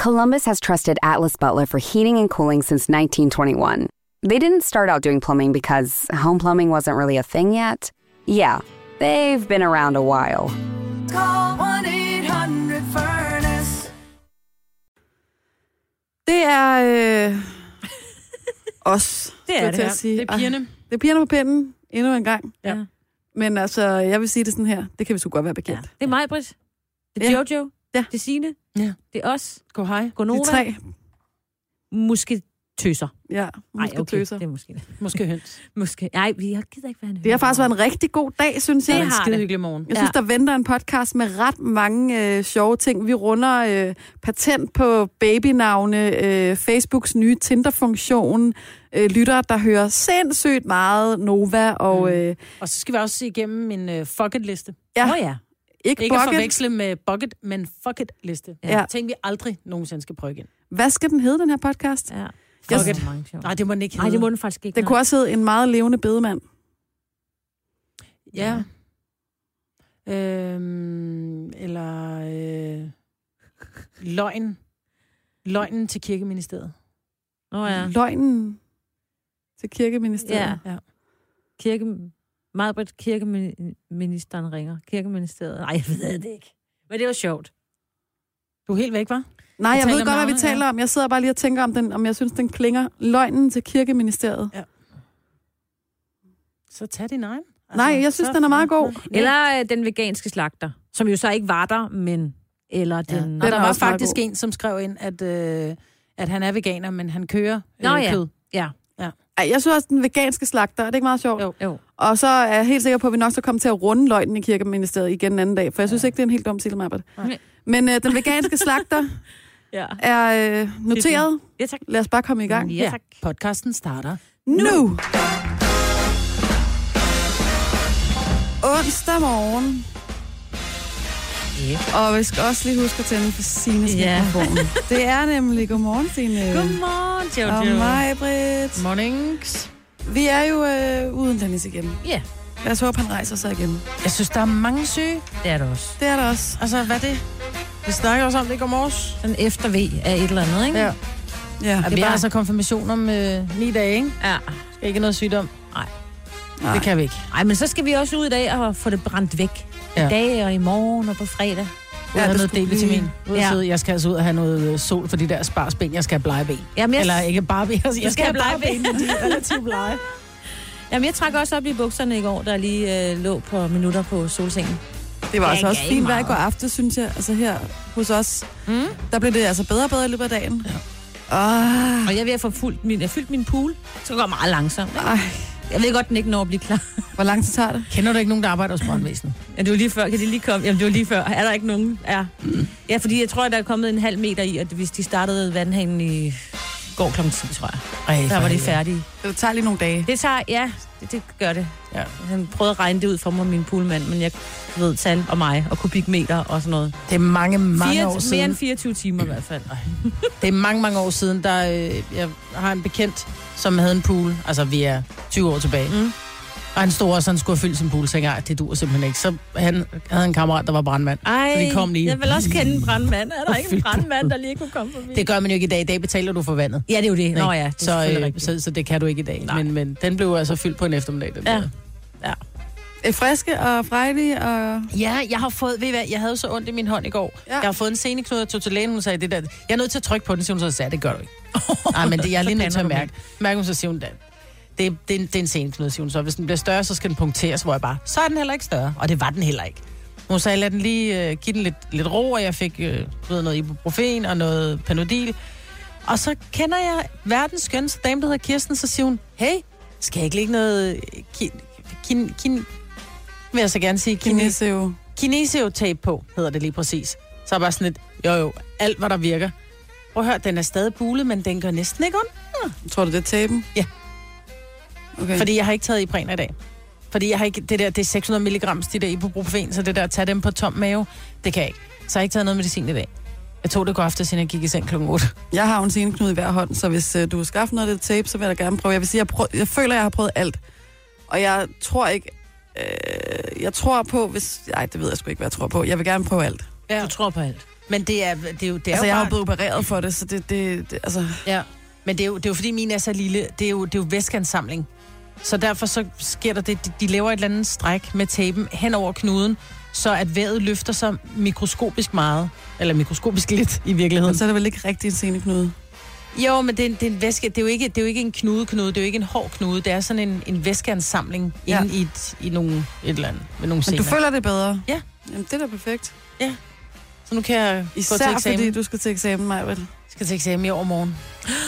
Columbus has trusted Atlas Butler for heating and cooling since 1921. They didn't start out doing plumbing because home plumbing wasn't really a thing yet. Yeah, they've been around a while. Call 1-800-FURNACE. Det er os. Det er det, til ja. at sige. Det er pigerne. Det er pigerne på pinden endnu en gang. Ja. Men altså, jeg vil sige det sådan her. Det kan vi sgu godt være bekendt. Ja. Det er mig, Britt. Det er Jojo. Ja. Det er Signe. Ja. Det er os. Go hej. Gonova. De 3. Måske tøser. Ja, måske okay. tøser. Det er måske. Måske høns. Måske. Nej, vi gider ikke være en høns. Det har faktisk været en rigtig god dag, synes jeg. Det En har skide det. hyggelig morgen. Jeg synes, der venter en podcast med ret mange sjove ting. Vi runder patent på babynavne, Facebooks nye Tinder-funktion, lyttere, der hører sindssygt meget Nova. Og, Og så skal vi også se igennem en fuck-it-liste. ja, ja. ikke Ikke at bucket. forveksle med bucket, men fuck-it-liste. Ja. Ting, vi aldrig nogensinde skal prøve igen. Hvad skal den hedde, den her podcast? Ja. Fuck Yes. it. Nej, det må den ikke hedde. Nej, det må den faktisk ikke. Det kunne også hedde En meget levende bedemand. Ja. Eller løgn. Løgnen til kirkeministeriet. Ja. Løgnen til kirkeministeriet. Ja. Meget kirkeministeren ringer. Kirkeministeriet. Nej, jeg ved det ikke. Men det var sjovt. Du er helt væk, hva'? Nej, jeg ved taler godt, hvad vi meget, taler om. Jeg sidder bare lige og tænker om jeg synes, den klinger. Løgnen til kirkeministeriet. Ja. Så tag din egen. Nej, jeg synes, den er meget god. Eller den veganske slagter, som jo så ikke var der, men... Eller den... Ja. Den Og der er var også meget faktisk god. en, som skrev ind, at han er veganer, men han kører kød. Ja. Ej, jeg synes også, den veganske slagter. Er det ikke meget sjovt? Jo. Og så er jeg helt sikker på, at vi nok skal komme til at runde løgnen i kirkeministeriet igen en anden dag. For jeg synes ikke, det er en helt dum titel, Marbert. Men den veganske slagter er noteret. Ja, tak. Lad os bare komme i gang. Ja, tak. Podcasten starter Nu! Onsdag morgen. Yeah. Og vi skal også lige huske at tænde for Signes mikrofon. Det er nemlig godmorgen, Signe. Godmorgen, Jojo. Og mig, Britt. mornings. Vi er jo uden Dennis igen. Ja, Lad os håbe, han rejser sig igen. Jeg synes, der er mange syge. det er det også. Det er der også. Altså, hvad er det? Vi snakker også om det i går morges. Sådan efter V af et eller andet, ikke? Ja. Ja. Vi har altså konfirmation om 9 dage, ikke? Ja. Skal ikke noget sygdom? Nej. Det kan vi ikke. Ej, men så skal vi også ud i dag og få det brændt væk. Ja. I dag og i morgen og på fredag. Ud at have noget skulle D-vitamin. blive- Jeg skal altså ud og have noget sol for de der sparsben. Jeg skal have blege ben. Jamen, Eller ikke bare ben. Jeg skal have blege blege ben, men de er relativt blege. Jamen, jeg trak også op i bukserne i går, der lige lå på minutter på solsengen. Det var altså Jeg også gav fint vejr i meget. går aftes, synes jeg. Altså her hos os. Der blev det altså bedre og bedre i løbet af dagen. Ja. Og jeg er ved at få fyldt min pool. Så går det meget langsomt. Ikke? Ej, Jeg ved godt, den ikke når at blive klar. hvor lang tid tager det? Kender du ikke nogen, der arbejder hos brandvæsenet? Ja, det var lige før. Kan de lige komme? Jamen, det var lige før. Er der ikke nogen? Ja. Ja, fordi jeg tror, der er kommet en halv meter i, at hvis de startede vandhanen i går kl. 10, tror jeg. Ej, Der var de færdige. Det tager lige nogle dage. Det tager, ja, det gør det. Ja. Han prøvede at regne det ud for mig, min poolmand, men jeg ved tal og mig, og kubikmeter og sådan noget. Det er mange år Mere siden. end 24 timer i hvert fald. Det er mange år siden, der jeg har en bekendt, som havde en pool. Altså, vi er 20 år tilbage. Og han stod også, han skulle have fyldt sin pool, så jeg det duer simpelthen ikke. Så han havde en kammerat, der var brandmand. Ej, så de kom lige. jeg vil også kende en brandmand. Er der ikke en brandmand, der lige kunne komme forbi? Det gør man jo ikke i dag. I dag betaler du for vandet. Ja, det er jo det. Nå ja, det er selvfølgelig så, rigtigt. så det kan du ikke i dag. Nej. Men den blev altså fyldt på en eftermiddag. Den Ja. der. Friske og frejlige og... Ja, jeg har fået, ved I hvad, jeg havde så ondt i min hånd i går. Ja. Jeg har fået en seneknude, og tog til lægen, hun sagde det der. Jeg er nødt til at trykke på den, siger hun, så sagde det gør du ikke. Nej, men det, jeg er lige nødt til at mærke hun, så siger hun, det er en seneknude, siger hun så. Hvis den bliver større, så skal den punkteres, hvor jeg bare, så er den heller ikke større. Og det var den heller ikke. Hun sagde, lad den lige give den lidt ro, og jeg fik noget ibuprofen og noget Panodil. Og så kender jeg verdens skønste dame, der hedder Kirsten, så siger hun, hey, skal jeg ikke lægge noget vil jeg så gerne sige, kinesio-tape på, hedder det lige præcis. Så er bare sådan et, jo, alt hvad der virker. Prøv at høre, den er stadig bulet, men den gør næsten ikke ondt. Tror du, det er tapen? Ja. Okay. Fordi jeg har ikke taget Ipren i dag. Fordi jeg har ikke, det er 600 milligram, de der ibuprofen, så det der at tage dem på tom mave, det kan jeg ikke. Så jeg har ikke taget noget medicin i dag. Jeg tog det godt aftes, siden jeg gik i seng kl. 8. Jeg har jo en seneknude i hver hånd, så hvis du vil skaffe noget af det tape, så vil jeg da gerne prøve. Jeg vil sige, jeg føler, jeg har prøvet alt. Og jeg tror ikke... jeg tror på, hvis... Nej, det ved jeg sgu ikke, hvad jeg tror på. Jeg vil gerne prøve alt. Ja. Du tror på alt. Men det er jo jeg har blevet opereret for det, så det altså... Ja, men det er jo fordi min er så lille, det er jo væskeansamling. Så derfor så sker der det, de laver et eller andet stræk med tapen hen over knuden, så at vævet løfter sig mikroskopisk meget, eller mikroskopisk lidt i virkeligheden. Men så er det vel ikke rigtig en seneknude? Jo, men det er en væske, det er jo ikke en knude, det er jo ikke en hård knude, det er sådan en væskeansamling inde i et eller andet, med nogle sener. Men du føler det bedre? Ja. Jamen, det er da perfekt. Ja. Så nu kan jeg især gå til eksamen. Fordi du skal til eksamen, Majbert. Jeg skal til eksamen i overmorgen.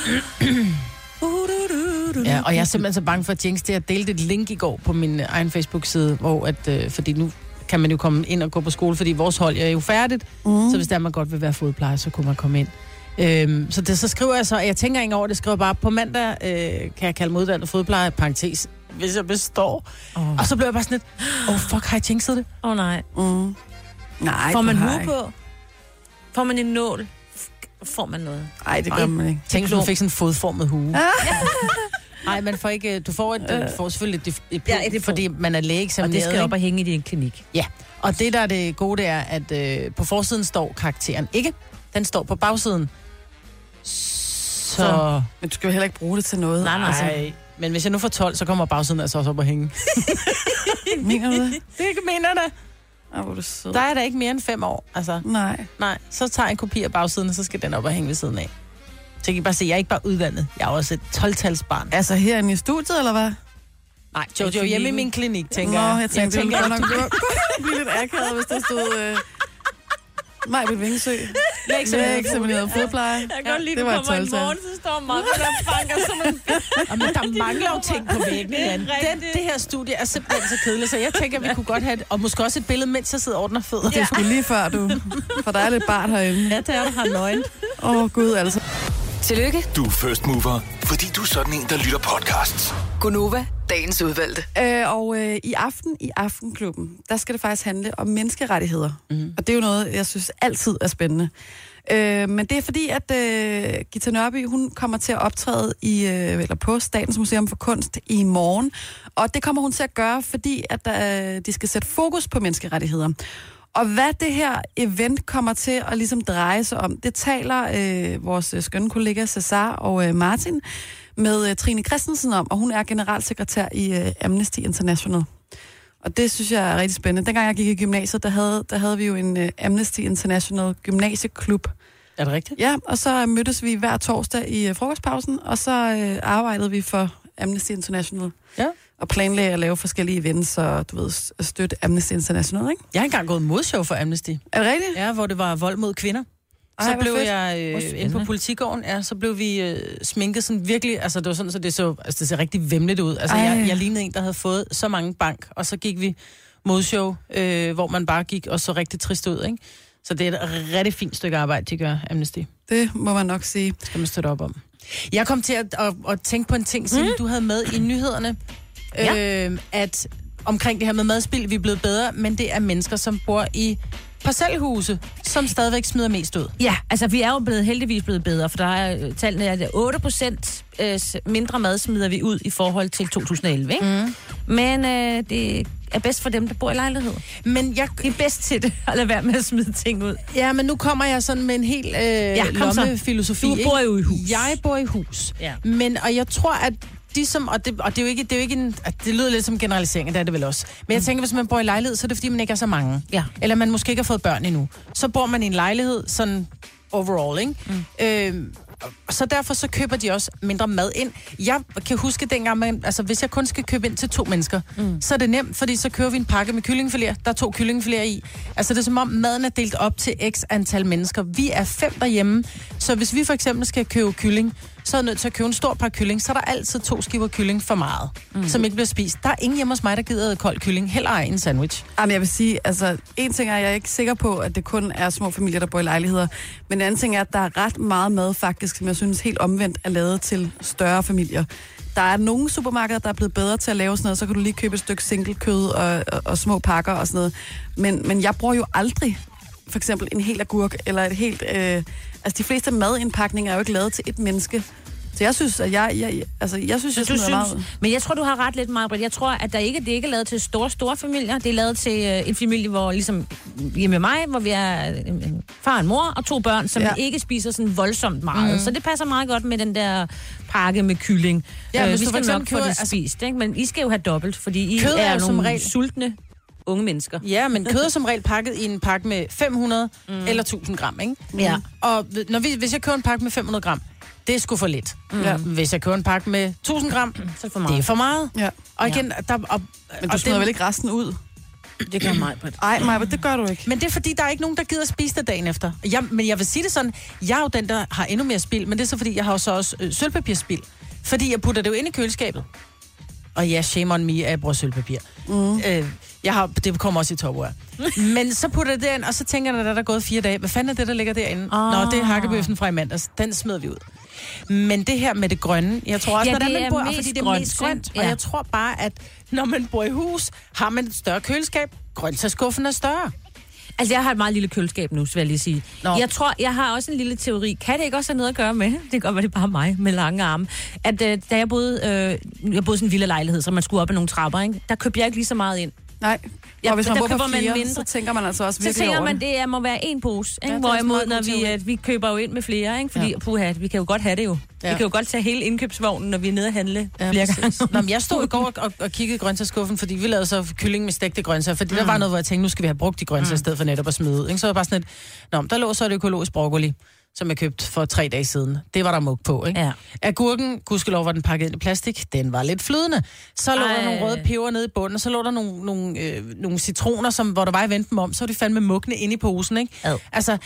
Ja, og jeg er simpelthen så bange for at jinx det. Jeg delte et link i går på min egen Facebook-side, hvor fordi nu kan man jo komme ind og gå på skole, fordi vores hold er jo færdigt. Så hvis der man godt vil være fodplejer, så kunne man komme ind. Så skriver jeg så, jeg tænker ikke over det, skriver bare, på mandag kan jeg kalde mig uddannet fodplejer, parentes, hvis jeg består. Og så blev jeg bare sådan lidt, fuck, har jeg jinxet det? Nej. Nej, får man hue på? Får man en nål? Får man noget? Nej, det gør man ikke. Tænk, du fik sådan en fodformet hue. Nej, man får ikke, du får selvfølgelig et fordi man er lægeeksamineret. Og det skal op og hænge i din klinik. Ja, og det der er det gode, det er, at på forsiden står karakteren ikke. Den står på bagsiden. Så... Men du skal jo heller ikke bruge det til noget. Nej. Men hvis jeg nu får 12, så kommer bagsiden altså også op og hænge. Mener du det? Det mener jeg da. Hvor er du sød. Der er der ikke mere end 5 år. Altså. Nej. Så tager jeg en kopi af bagsiden, og så skal den op og hænge ved siden af. Så kan I bare se, jeg er ikke bare uddannet. Jeg er også et 12-talsbarn. Altså herinde i studiet, eller hvad? Nej, Jojo hjemme i min klinik, tænker jeg. Jeg tænkte, det ville nok blive lidt akavet, hvis der stod... Majbert Vingsø. Lægeeksamineret fodpleje. Jeg kan godt lide, at du kommer en morgen, så står Marco der banker sådan en... Men der mangler jo ting på væggen. Det her studie er simpelthen så kedeligt, så jeg tænker, at vi kunne godt have og måske også et billede, mens jeg sidder og ordner fødder. Det skulle lige før, du. For der er lidt bart herinde. Ja, der er der har nøgen. Gud, altså. Tillykke. Du er first mover, fordi du er sådan en, der lytter podcasts. Gunova, dagens udvalgte. I aften i Aftenklubben, der skal det faktisk handle om menneskerettigheder. Og det er jo noget, jeg synes altid er spændende. Men det er fordi, at Gita Nørby, hun kommer til at optræde på Statens Museum for Kunst i morgen. Og det kommer hun til at gøre, fordi at de skal sætte fokus på menneskerettigheder. Og hvad det her event kommer til at ligesom dreje sig om, det taler vores skønne kollega Cesar og Martin med Trine Christensen om, og hun er generalsekretær i Amnesty International. Og det synes jeg er rigtig spændende. Dengang jeg gik i gymnasiet, der havde vi jo en Amnesty International gymnasieklub. Er det rigtigt? Ja, og så mødtes vi hver torsdag i frokostpausen, og så arbejdede vi for Amnesty International. Ja. Og planlagde at lave forskellige events, og du ved, støtte Amnesty International, ikke? Jeg har engang gået modshow for Amnesty. Er det rigtigt? Ja, hvor det var vold mod kvinder. Så blev jeg inde på Politigården, så blev vi sminket sådan virkelig, altså det var sådan, så det ser rigtig væmmeligt ud. Altså jeg lignede en, der havde fået så mange bank, og så gik vi modshow, hvor man bare gik og så rigtig trist ud, ikke? Så det er et rigtig fint stykke arbejde, de gør, Amnesty. Det må man nok sige. Skal man støtte op om. Jeg kom til at tænke på en ting, som du havde med i nyhederne, at omkring det her med madspild, vi er blevet bedre, men det er mennesker, som bor i parcelhuse, som stadigvæk smider mest ud. Ja, altså vi er jo heldigvis blevet bedre, for der er tallene, at 8% mindre mad smider vi ud i forhold til 2011, ikke? Men det er bedst for dem, der bor i lejlighed. Men jeg er bedst til det, at lade være med at smide ting ud. Ja, men nu kommer jeg sådan med en helt lommefilosofi. Du bor jo i hus. Jeg bor i hus. Ja. Og jeg tror, at det er jo ikke en, det lyder lidt som generalisering, det er det vel også. Men jeg tænker, hvis man bor i lejlighed, så er det fordi, man ikke er så mange. Ja. Eller man måske ikke har fået børn endnu. Så bor man i en lejlighed, sådan overall, ikke? Så derfor så køber de også mindre mad ind. Jeg kan huske dengang, hvis jeg kun skal købe ind til 2 mennesker, så er det nemt, fordi så køber vi en pakke med kyllingfiléer. Der er 2 kyllingfiléer i. Altså det er som om maden er delt op til x antal mennesker. Vi er 5 derhjemme, så hvis vi for eksempel skal købe kylling, så er jeg nødt til at købe en stor par kylling, så er der altid 2 skiver kylling for meget, som ikke bliver spist. Der er ingen hjemme hos mig, der gider kold kylling, heller ej en sandwich. Jamen jeg vil sige, altså en ting er, jeg er ikke sikker på, at det kun er små familier, der bor i lejligheder, men en anden ting er, at der er ret meget mad faktisk, som jeg synes helt omvendt er lavet til større familier. Der er nogle supermarkeder, der er blevet bedre til at lave sådan noget, så kan du lige købe et stykke single-kød og små pakker og sådan noget. Men jeg bruger jo aldrig for eksempel en hel agurk, eller et helt... altså de fleste madindpakninger er jo ikke lavet til et menneske. Så jeg synes, at jeg smider meget ud. Men jeg tror, du har ret lidt, Maj-Brit. Jeg tror, at det ikke er lavet til store familier. Det er lavet til en familie, hvor ligesom hjemme med mig, hvor vi er en far, en mor og 2 børn, som ikke spiser sådan voldsomt meget. Så det passer meget godt med den der pakke med kylling. Ja, vi skal nok få det spist, ikke? Men I skal jo have dobbelt, fordi I er nogle sultne unge mennesker. Ja, men kød er som regel pakket i en pakke med 500 eller 1000 gram, ikke? Ja. Og hvis jeg køber en pakke med 500 gram, det er sgu for lidt. Hvis jeg køber en pakke med 1000 gram, så er det for meget. Det er for meget. Ja. Og igen, men du smider vel ikke resten ud? Det gør Maj-Brit. Ej, Maj-Brit, det gør du ikke. Men det er fordi, der er ikke nogen, der gider spise det dagen efter. Men jeg vil sige det sådan, jeg er jo den, der har endnu mere spild, men det er så fordi, jeg har jo så også sølvpapirspild. Fordi jeg putter det jo ind i køleskabet. Og ja, shame on me, at jeg bruger sølvpapir. Det kommer også i Tupperware. Men så putter jeg det ind, og så tænker jeg, når der er gået 4 dage, hvad fanden er det, der ligger derinde? Nå, det er hakkebøffen fra i mandags. Den smider vi ud. Men det her med det grønne, jeg tror også, fordi det er mest grønt. Og jeg tror bare, at når man bor i hus, har man et større køleskab. Grøntsagsskuffen er større. Altså, jeg har et meget lille køleskab nu, vil jeg lige sige. Jeg tror, jeg har også en lille teori. Kan det ikke også have noget at gøre med? Det kan godt være, det er bare mig med lange arme. At da jeg boede i sådan en villa-lejlighed, så man skulle op ad nogle trapper, ikke? Der købte jeg ikke lige så meget ind. Nej, og hvis man bor på 4, så tænker man altså også virkelig over det. Så tænker man, det må være 1 pose, ikke? Hvorimod, når vi køber jo ind med flere, ikke? Fordi, vi kan jo godt have det jo. Ja. Vi kan jo godt tage hele indkøbsvognen, når vi er nede og handle flere gange. Nå, men jeg stod i går og kiggede grøntsagsskuffen, fordi vi lavede så kylling med stegte grøntsager, fordi der var noget, hvor jeg tænkte, nu skal vi have brugt de grøntsager i stedet for netop at smide ud. Ikke? Så var jeg bare sådan et, der lå så et økologisk broccoli, som jeg købte for 3 dage siden. Det var der mug på, ikke? Ja. Agurken, gudskelov, var den pakket ind i plastik, den var lidt flydende. Så lå der nogle røde peber nede i bunden, og så lå der nogle citroner, hvor der var i venten om, så var de fandme mugne inde i posen, ikke? Altså,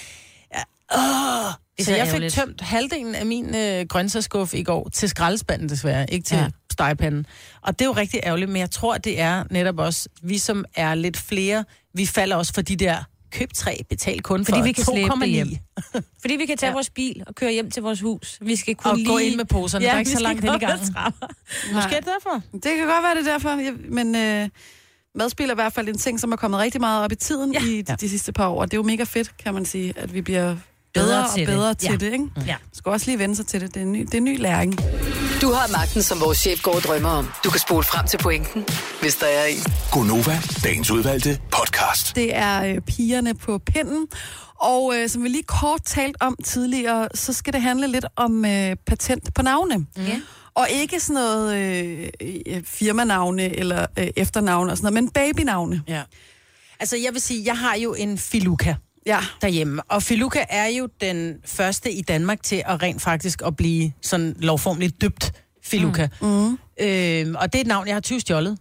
så jeg fik tømt halvdelen af min grøntsagsskuffe i går til skraldespanden desværre, ikke til stegepanden. Og det er jo rigtig ærgerligt, men jeg tror, det er netop også, vi som er lidt flere, vi falder også for de der køb 3, betal kun for 2,9. Fordi vi kan slæbe det hjem. Fordi vi kan tage vores bil og køre hjem til vores hus. Vi skal kunne gå ind med poserne, der er ikke så langt hen i gangen. Måske er det derfor. Det kan godt være det derfor, men madspil er i hvert fald en ting, som er kommet rigtig meget op i tiden i de sidste par år. Og det er jo mega fedt, kan man sige, at vi bliver bedre og bedre til det, ikke? Ja. Skal også lige vende sig til det. Det er en ny læring. Du har magten, som vores chef går og drømmer om. Du kan spole frem til pointen, hvis der er en. Gonova, dagens udvalgte podcast. Det er pigerne på pinden. Og som vi lige kort talt om tidligere, så skal det handle lidt om patent på navne. Og ikke sådan noget firmanavne eller efternavne og sådan noget, men babynavne. Ja. Altså jeg vil sige, jeg har jo en Filuka derhjemme. Og Filuka er jo den første i Danmark til at rent faktisk at blive sådan lovformeligt døbt Filuka. Og det er et navn, jeg har 20 stjålet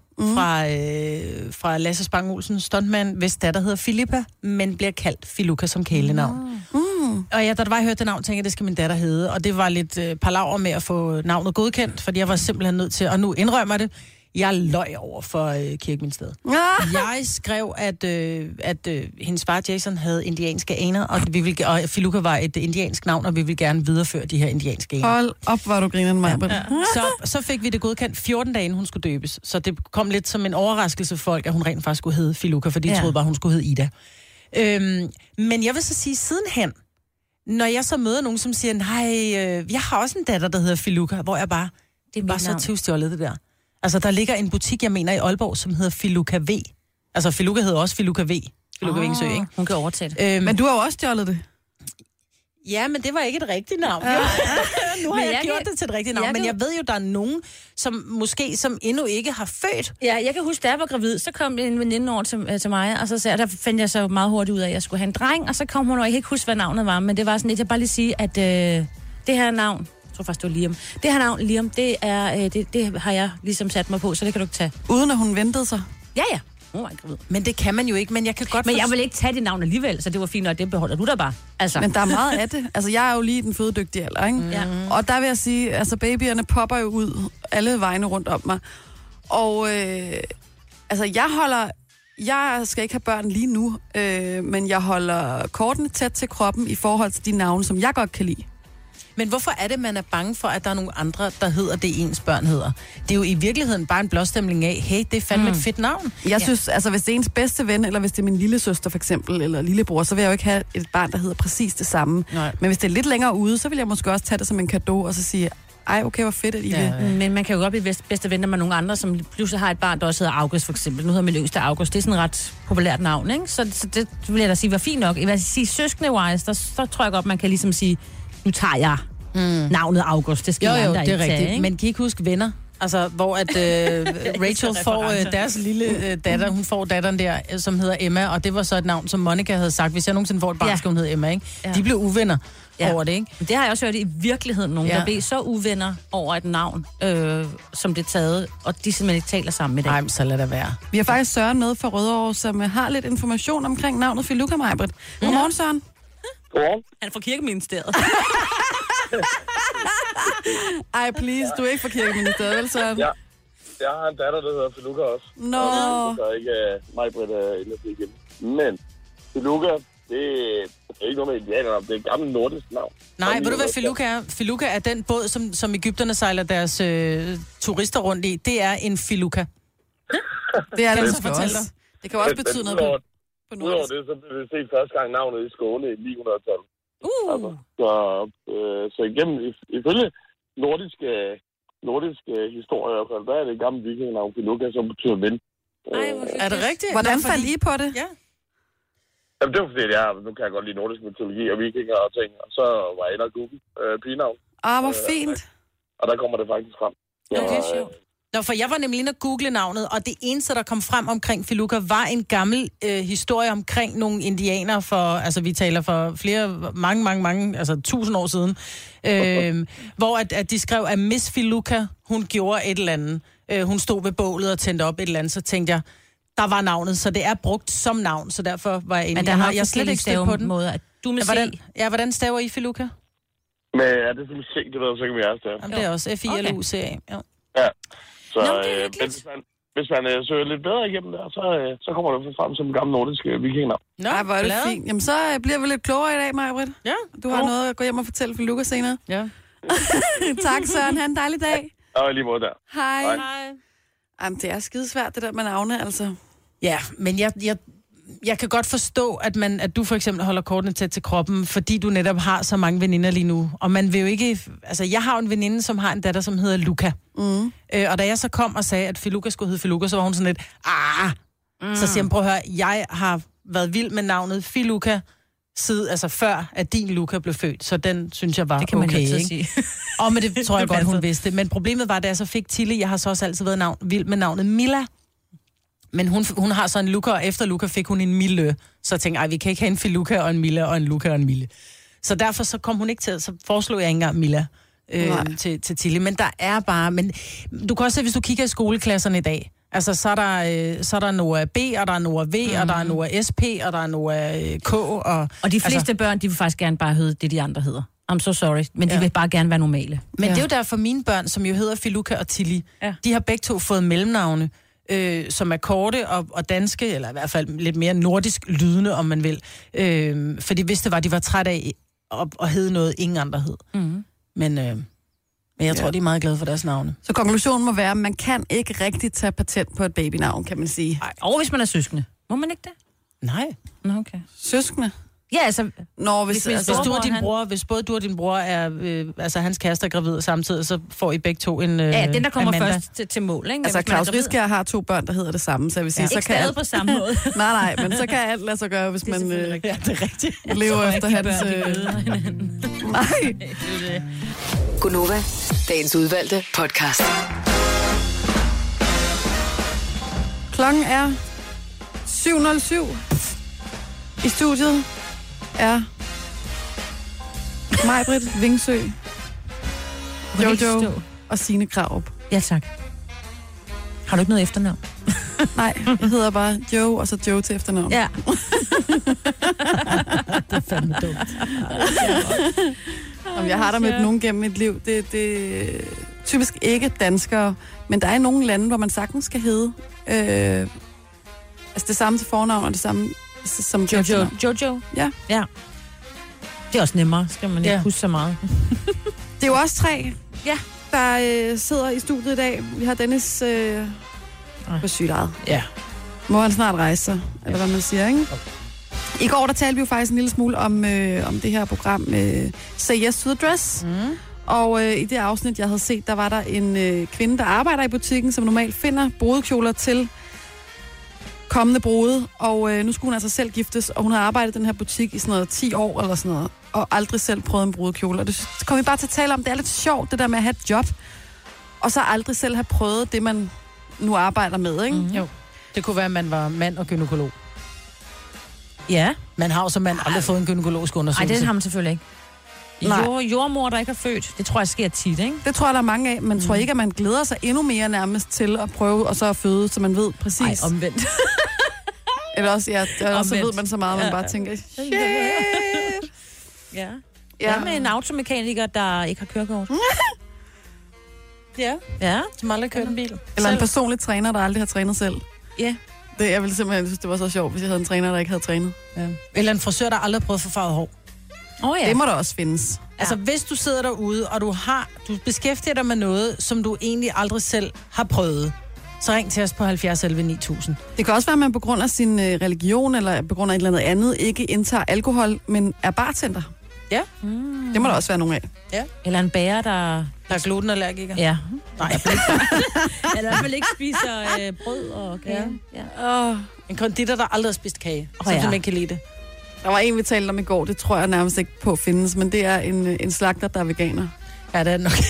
fra Lasse Spang Olsen, stuntman, hvis datter hedder Filippa, men bliver kaldt Filuka som kælenavn. Og da der var, jeg hørte det navn, tænkte jeg, det skal min datter hedde. Og det var lidt palaver med at få navnet godkendt, fordi jeg var simpelthen nødt til, og nu indrømmer det, jeg løj over for Kirkeministeriet. Jeg skrev, at hendes far Jason havde indianske aner, og Filuka var et indiansk navn, og vi ville gerne videreføre de her indianske aner. Hold op, hvor du griner mig. Så fik vi det godkendt 14 dage, inden hun skulle døbes. Så det kom lidt som en overraskelse for folk, at hun rent faktisk skulle hedde Filuka, for de troede bare, hun skulle hedde Ida. Men jeg vil så sige sidenhen, når jeg så møder nogen, som siger, nej, jeg har også en datter, der hedder Filuka, hvor jeg bare, det er bare så tyvstjålet det der. Altså, der ligger en butik, jeg mener, i Aalborg, som hedder Filuka V. Altså, Filuka hedder også Filuka V. Filuka Vingsø, ikke? Hun kan overtage det. Men du har jo også stjålet det. Ja, men det var ikke et rigtigt navn. Nu har jeg gjort det til et rigtigt navn, men jeg ved jo, der er nogen, som endnu ikke har født. Ja, jeg kan huske, da jeg var gravid, så kom en veninde over til mig, og så sagde, der fandt jeg så meget hurtigt ud af, at jeg skulle have en dreng, og så kom hun, og jeg kan ikke huske, hvad navnet var, men det var sådan, at jeg bare lige sige, at det her navn, jeg tror faktisk, det var Liam. Det her navn, Liam, det har jeg ligesom sat mig på, så det kan du ikke tage. Uden at hun ventede sig? Ja. Hun var ikke gravid. Men det kan man jo ikke, men jeg kan godt... Men jeg vil ikke tage dit navn alligevel, så det var fint, og det beholder du der bare. Altså. Men der er meget af det. Altså, jeg er jo lige i den fødedygtige alder, ikke? Ja. Og der vil jeg sige, altså babyerne popper jo ud alle vegne rundt om mig. Og altså, jeg skal ikke have børn lige nu, men jeg holder kortene tæt til kroppen i forhold til de navne, som jeg godt kan lide. Men hvorfor er det, man er bange for, at der er nogle andre, der hedder det, ens børn hedder? Det er jo i virkeligheden bare en blåstemning af, hey, det er fandme et fedt navn. Jeg synes, altså hvis det er ens bedste ven, eller hvis det er min lille søster for eksempel, eller lillebror, så vil jeg jo ikke have et barn, der hedder præcis det samme. Nej. Men hvis det er lidt længere ude, så vil jeg måske også tage det som en cadeau, og så sige, Ej, okay, hvor fedt, at I Ja. vil. Men man kan jo godt blive bedste venner med nogle andre, som pludselig har et barn, der også hedder August, for eksempel. Nu hedder min yngste August. Det er sådan et ret populært navn, ikke? Så det vil jeg da sige var fint nok. Jeg vil sige, søskende-wise, så tror jeg godt, man kan ligesom sige, nu tager jeg navnet August. Det skal Jo, andre det er ikke rigtigt. tage, ikke? Men kan I ikke huske Venner? Altså, hvor at Rachel får deres lille datter, hun får datteren der, som hedder Emma, og det var så et navn, som Monica havde sagt, hvis jeg nogensinde får et barn, skal hun hedde Emma, ikke? Ja. De blev uvenner over det, ikke? Men det har jeg også hørt i virkeligheden, nogen der blev så uvenner over et navn, som det er taget, og de simpelthen ikke taler sammen i dag. Nej, så lad det være. Vi har faktisk Søren med fra Rødovre, som har lidt information omkring navnet Filuka Majbrit. Godmorgen, Søren. Godmorgen. Han er fra Kirkeministeriet. Ej, please, du er ikke fra Kirkeministeriet, vel, Søren? Ja. Jeg har en datter, der hedder Filuka også. Nå. Så ikke Majbrit inde at igen. Men Filuka, det er ikke noget med indianerne, det er et gammelt nordisk navn. Nej, ved du hvad Filuka er? Filuka er den båd, som Egypterne sejler deres turister rundt i. Det er en Filuka. Det er Kan det jeg så fortælle dig? Det kan også betyde noget på Udover nordisk. det, så blev det set første gang navnet i Skåne i 900-tallet. Altså, så igennem, ifølge nordiske historier, der er det gamle vikingenavn Filuka, som betyder ven. Er det rigtigt? Hvordan faldt I på det? Ja. Jamen, det var fordi, nu kan jeg godt lide nordisk mytologi og vikinger og ting, og så var jeg inde og google pigenavn. Hvor fint. Og der kommer det faktisk frem. Ja, det er sjovt. Nå, for jeg var nemlig inde og google navnet, og det eneste, der kom frem omkring Filuka, var en gammel historie omkring nogle indianere for, altså vi taler for mange, altså 1000 år siden, hvor at de skrev, at Miss Filuka, hun gjorde et eller andet. Hun stod ved bålet og tændte op et eller andet, så tænkte jeg, der var navnet, så det er brugt som navn, så derfor var jeg inde. Men der har jeg slet ikke stødt på den. Måder. Du med hvordan staver I Filuka? Men er det som C, det ved jeg så ikke, hvad jeg er. Jamen, det er også F-I-L-U-C-A. Ja. Så Nå, hvis man søger lidt bedre igennem der, så kommer det frem som en gammel nordisk vikingenavn. Ej, hvor er det fint. Jamen, så bliver vi lidt klogere i dag, Majbrit. Ja. Du har noget at gå hjem og fortælle for Lukas senere. Ja. Tak, Søren. Ha' en dejlig dag. Og lige måde der. Hej. Jamen, det er skidesvært, det der med navne, altså. Ja, men jeg kan godt forstå, at du for eksempel holder kortene tæt til kroppen, fordi du netop har så mange veninder lige nu. Og man vil jo ikke... Altså, jeg har jo en veninde, som har en datter, som hedder Luca. Og da jeg så kom og sagde, at Filuka skulle hedde Filuka, så var hun sådan lidt... Så siger hun, prøv at høre, jeg har været vild med navnet Filuka, altså før, at din Luca blev født. Så den synes jeg var okay, man ikke? sige. Og men det tror jeg godt, hun vidste. Men problemet var, da jeg så fik Tilly, jeg har så også altid været vild med navnet Milla. Men hun har så en Luca, og efter Luca fik hun en Mille. Så jeg tænkte, vi kan ikke have en Filuka og en Milla og en Luca og en Mille. Så derfor så kom hun ikke til, så foreslog jeg ikke engang Milla til Tilly. Men der er bare... Men du kan også se, hvis du kigger i skoleklasserne i dag, altså så er der Noah B, og der er Noah V, og der er Noah SP, og der er Noah K. Og de fleste børn, de vil faktisk gerne bare hedde det, de andre hedder. I'm so sorry, men de vil bare gerne være normale. Men det er jo derfor mine børn, som jo hedder Filuka og Tilly, de har begge to fået mellemnavne, som er korte og danske, eller i hvert fald lidt mere nordisk lydende, om man vil. Fordi hvis det var, de var trætte af at hedde noget, ingen andre hed. Men jeg tror, de er meget glade for deres navne. Så konklusionen må være, at man kan ikke rigtig tage patent på et babynavn, kan man sige. Ej, og hvis man er søskende. Må man ikke det? Nej. Nå, okay. Søskende? Ja, altså... Hvis du og din bror, hvis både du og din bror er, altså hans kæreste er gravid samtidig, så får I begge to en ja, den der kommer Amanda. først til mål, ikke? Altså Claus Riskær har 2 børn, der hedder det samme, så jeg vil sige, så ikke kan alt på samme måde. nej, men så kan alt lade sig gøre, hvis man Ja, det er rigtigt. lever efter hans... Nej. Gunova, dagens udvalgte podcast. Klokken er 7:07. I studiet er Majbrit Vingsø, Jojo og Signe Krarup. Ja, tak. Har du ikke noget efternavn? Nej, jeg hedder bare Jo, og så Joe til efternavn. Ja. Det er fandme dumt. Om jeg har der mødt nogen gennem mit liv. Det er typisk ikke danskere, men der er nogle lande, hvor man sagtens skal hedde. Altså det samme til fornavn, og det samme som Jojo. Jojo? Ja. Ja. Det er også nemmere, skal man ikke huske så meget. Det er jo også 3, der sidder i studiet i dag. Vi har Dennis på sygt eget. Ja. Må han snart rejse sig, eller hvad man siger, ikke? I går, der talte vi jo faktisk en lille smule om det her program Say Yes to the Dress. Og i det afsnit, jeg havde set, der var der en kvinde, der arbejder i butikken, som normalt finder brudekjoler til kommende brude. Og nu skulle hun altså selv giftes, og hun har arbejdet i den her butik i sådan noget 10 år eller sådan noget, og aldrig selv prøvet en brudekjole. Og det kommer vi bare til at tale om. Det er lidt sjovt, det der med at have et job, og så aldrig selv have prøvet det, man nu arbejder med, ikke? Jo. Det kunne være, at man var mand og gynekolog. Ja. Man har jo som mand aldrig fået en gynekologisk undersøgelse. Nej, det har man selvfølgelig ikke. Jordmor, der ikke er født, det tror jeg sker tit, ikke? Det tror jeg, der er mange af, men tror ikke, at man glæder sig endnu mere nærmest til at prøve og så at føde, så man ved præcis. Nej, omvendt. Eller også, så ved man så meget, man bare tænker, shit. Ja. Hvad med en automekaniker, der ikke har kørekort? Ja. Som aldrig kørt en bil. Eller en personlig træner, der aldrig har trænet selv. Ja. Det, jeg ville simpelthen synes, det var så sjovt, hvis jeg havde en træner, der ikke havde trænet. Ja. Eller en frisør, der aldrig har prøvet at få farvet hår. Ja. Det må der også findes. Altså, hvis du sidder derude, og du beskæftiger dig med noget, som du egentlig aldrig selv har prøvet, så ring til os på 70 11 9000. Det kan også være, at man på grund af sin religion, eller på grund af et eller andet ikke indtager alkohol, men er bartender. Ja. Det må der også være nogle af. Ja. Eller en bager, der er glutenallergiker. Ja. Nej. Eller i hvert fald ikke spiser brød og kage. Ja. En konditor, der aldrig har spist kage, som ikke kan lide det. Der var en, vi talte om i går, det tror jeg nærmest ikke på findes, men det er en slagter, der er veganer. Ja, det er nok.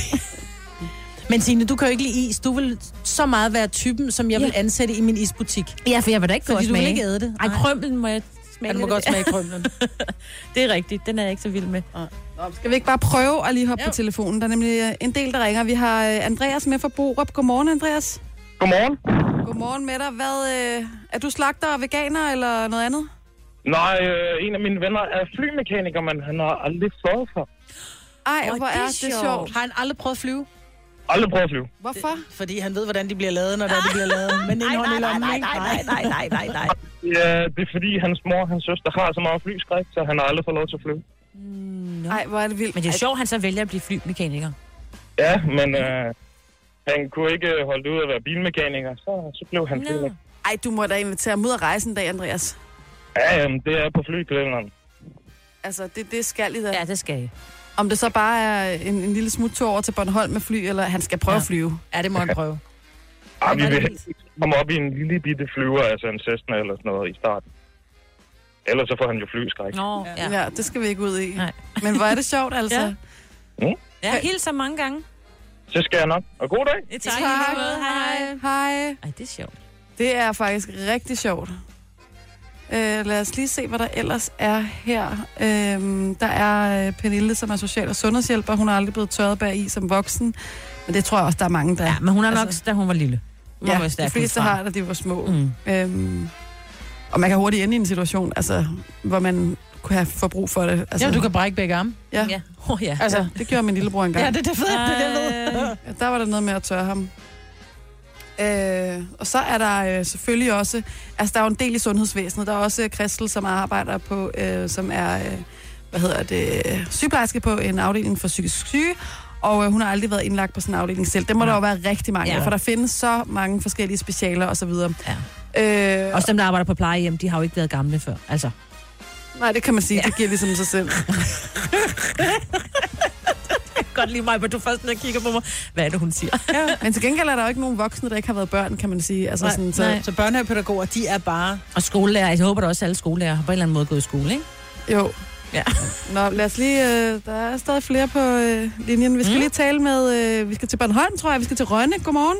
Men Signe, du kan jo ikke lide is. Du vil så meget være typen, som jeg vil ansætte i min isbutik. Ja, for jeg vil da ikke gå og smage. Fordi du vil ikke æde det. Ej, krømmelen må jeg smage. Ja, du må godt smage krømmelen. Det er rigtigt, den er jeg ikke så vild med. Skal vi ikke bare prøve at lige hoppe på telefonen? Der er nemlig en del, der ringer. Vi har Andreas med fra Borup. Godmorgen, Andreas. Godmorgen. Godmorgen med dig. Er du slagter og veganer eller noget andet? Nej, en af mine venner er flymekaniker, men han har aldrig fløjet for. Ej, hvor er det sjovt. Har han aldrig prøvet at flyve? Aldrig prøvet at flyve. Hvorfor? Fordi han ved, hvordan de bliver lavet, når de bliver lavet. Men indhold i lommen, ikke? Nej. Ja, det er fordi hans mor og hans søster har så meget flyskræk, så han har aldrig fået lov til at flyve. Nej, hvor er det vildt. Men det er sjovt, han så vælger at blive flymekaniker. Ja, men han kunne ikke holde ud at være bilmekaniker, så blev han flymekaniker. Ej, du må da invitere ham ud at rejse en dag, Andreas. Ja, det er på flykalenderen. Altså, det skal I da. Ja, det skal I. Om det så bare er en lille smuttur over til Bornholm med fly, eller han skal prøve at flyve. Ja, det må han prøve. Ja, vi vil komme op i en lille bitte flyver, altså en Cessna eller sådan noget i starten. Ellers så får han jo flyskræk. Ja, det skal vi ikke ud i. Nej. Men hvor er det sjovt, altså. Ja, hilser mange gange. Så skal jeg nok. Og god dag. Tak. Hej. Ej, det er sjovt. Det er faktisk rigtig sjovt. Lad os lige se, hvad der ellers er her. Der er Pernille, som er social- og sundhedshjælper. Hun er aldrig blevet tørret bag i som voksen. Men det tror jeg også, der er mange, der... Ja, men hun er nok, da hun var lille. Ja, de fleste har, da de var små. Og man kan hurtigt ende i en situation, altså, hvor man kunne have for brug for det. Altså, ja, du kan brække begge arme. Ja. Altså, det gjorde min lillebror engang. Ja, det ved. Der var der noget med at tørre ham. Og så er der selvfølgelig også, altså der er jo en del i sundhedsvæsenet, der er også Christel, som arbejder på, som er, sygeplejerske på en afdeling for psykisk syge, og hun har aldrig været indlagt på sådan en afdeling selv. Det må der jo være rigtig mange, for der findes så mange forskellige specialer og så videre. Ja. Også dem, der arbejder på plejehjem, de har jo ikke været gamle før, altså. Nej, det kan man sige, det giver ligesom sig selv. Godt lige mig, men du først, når jeg kigger på mig. Hvad er det, hun siger? Ja. Men til gengæld er der jo ikke nogen voksne, der ikke har været børn, kan man sige. Altså, så børnehavepædagoger, de er bare... Og skolelærer, jeg håber da også, at alle skolelærer har på en eller anden måde gået i skole, ikke? Jo. Ja. Nå, lad os lige... der er stadig flere på linjen. Vi skal lige tale med... vi skal til Bornholm, tror jeg. Vi skal til Rønne. Godmorgen.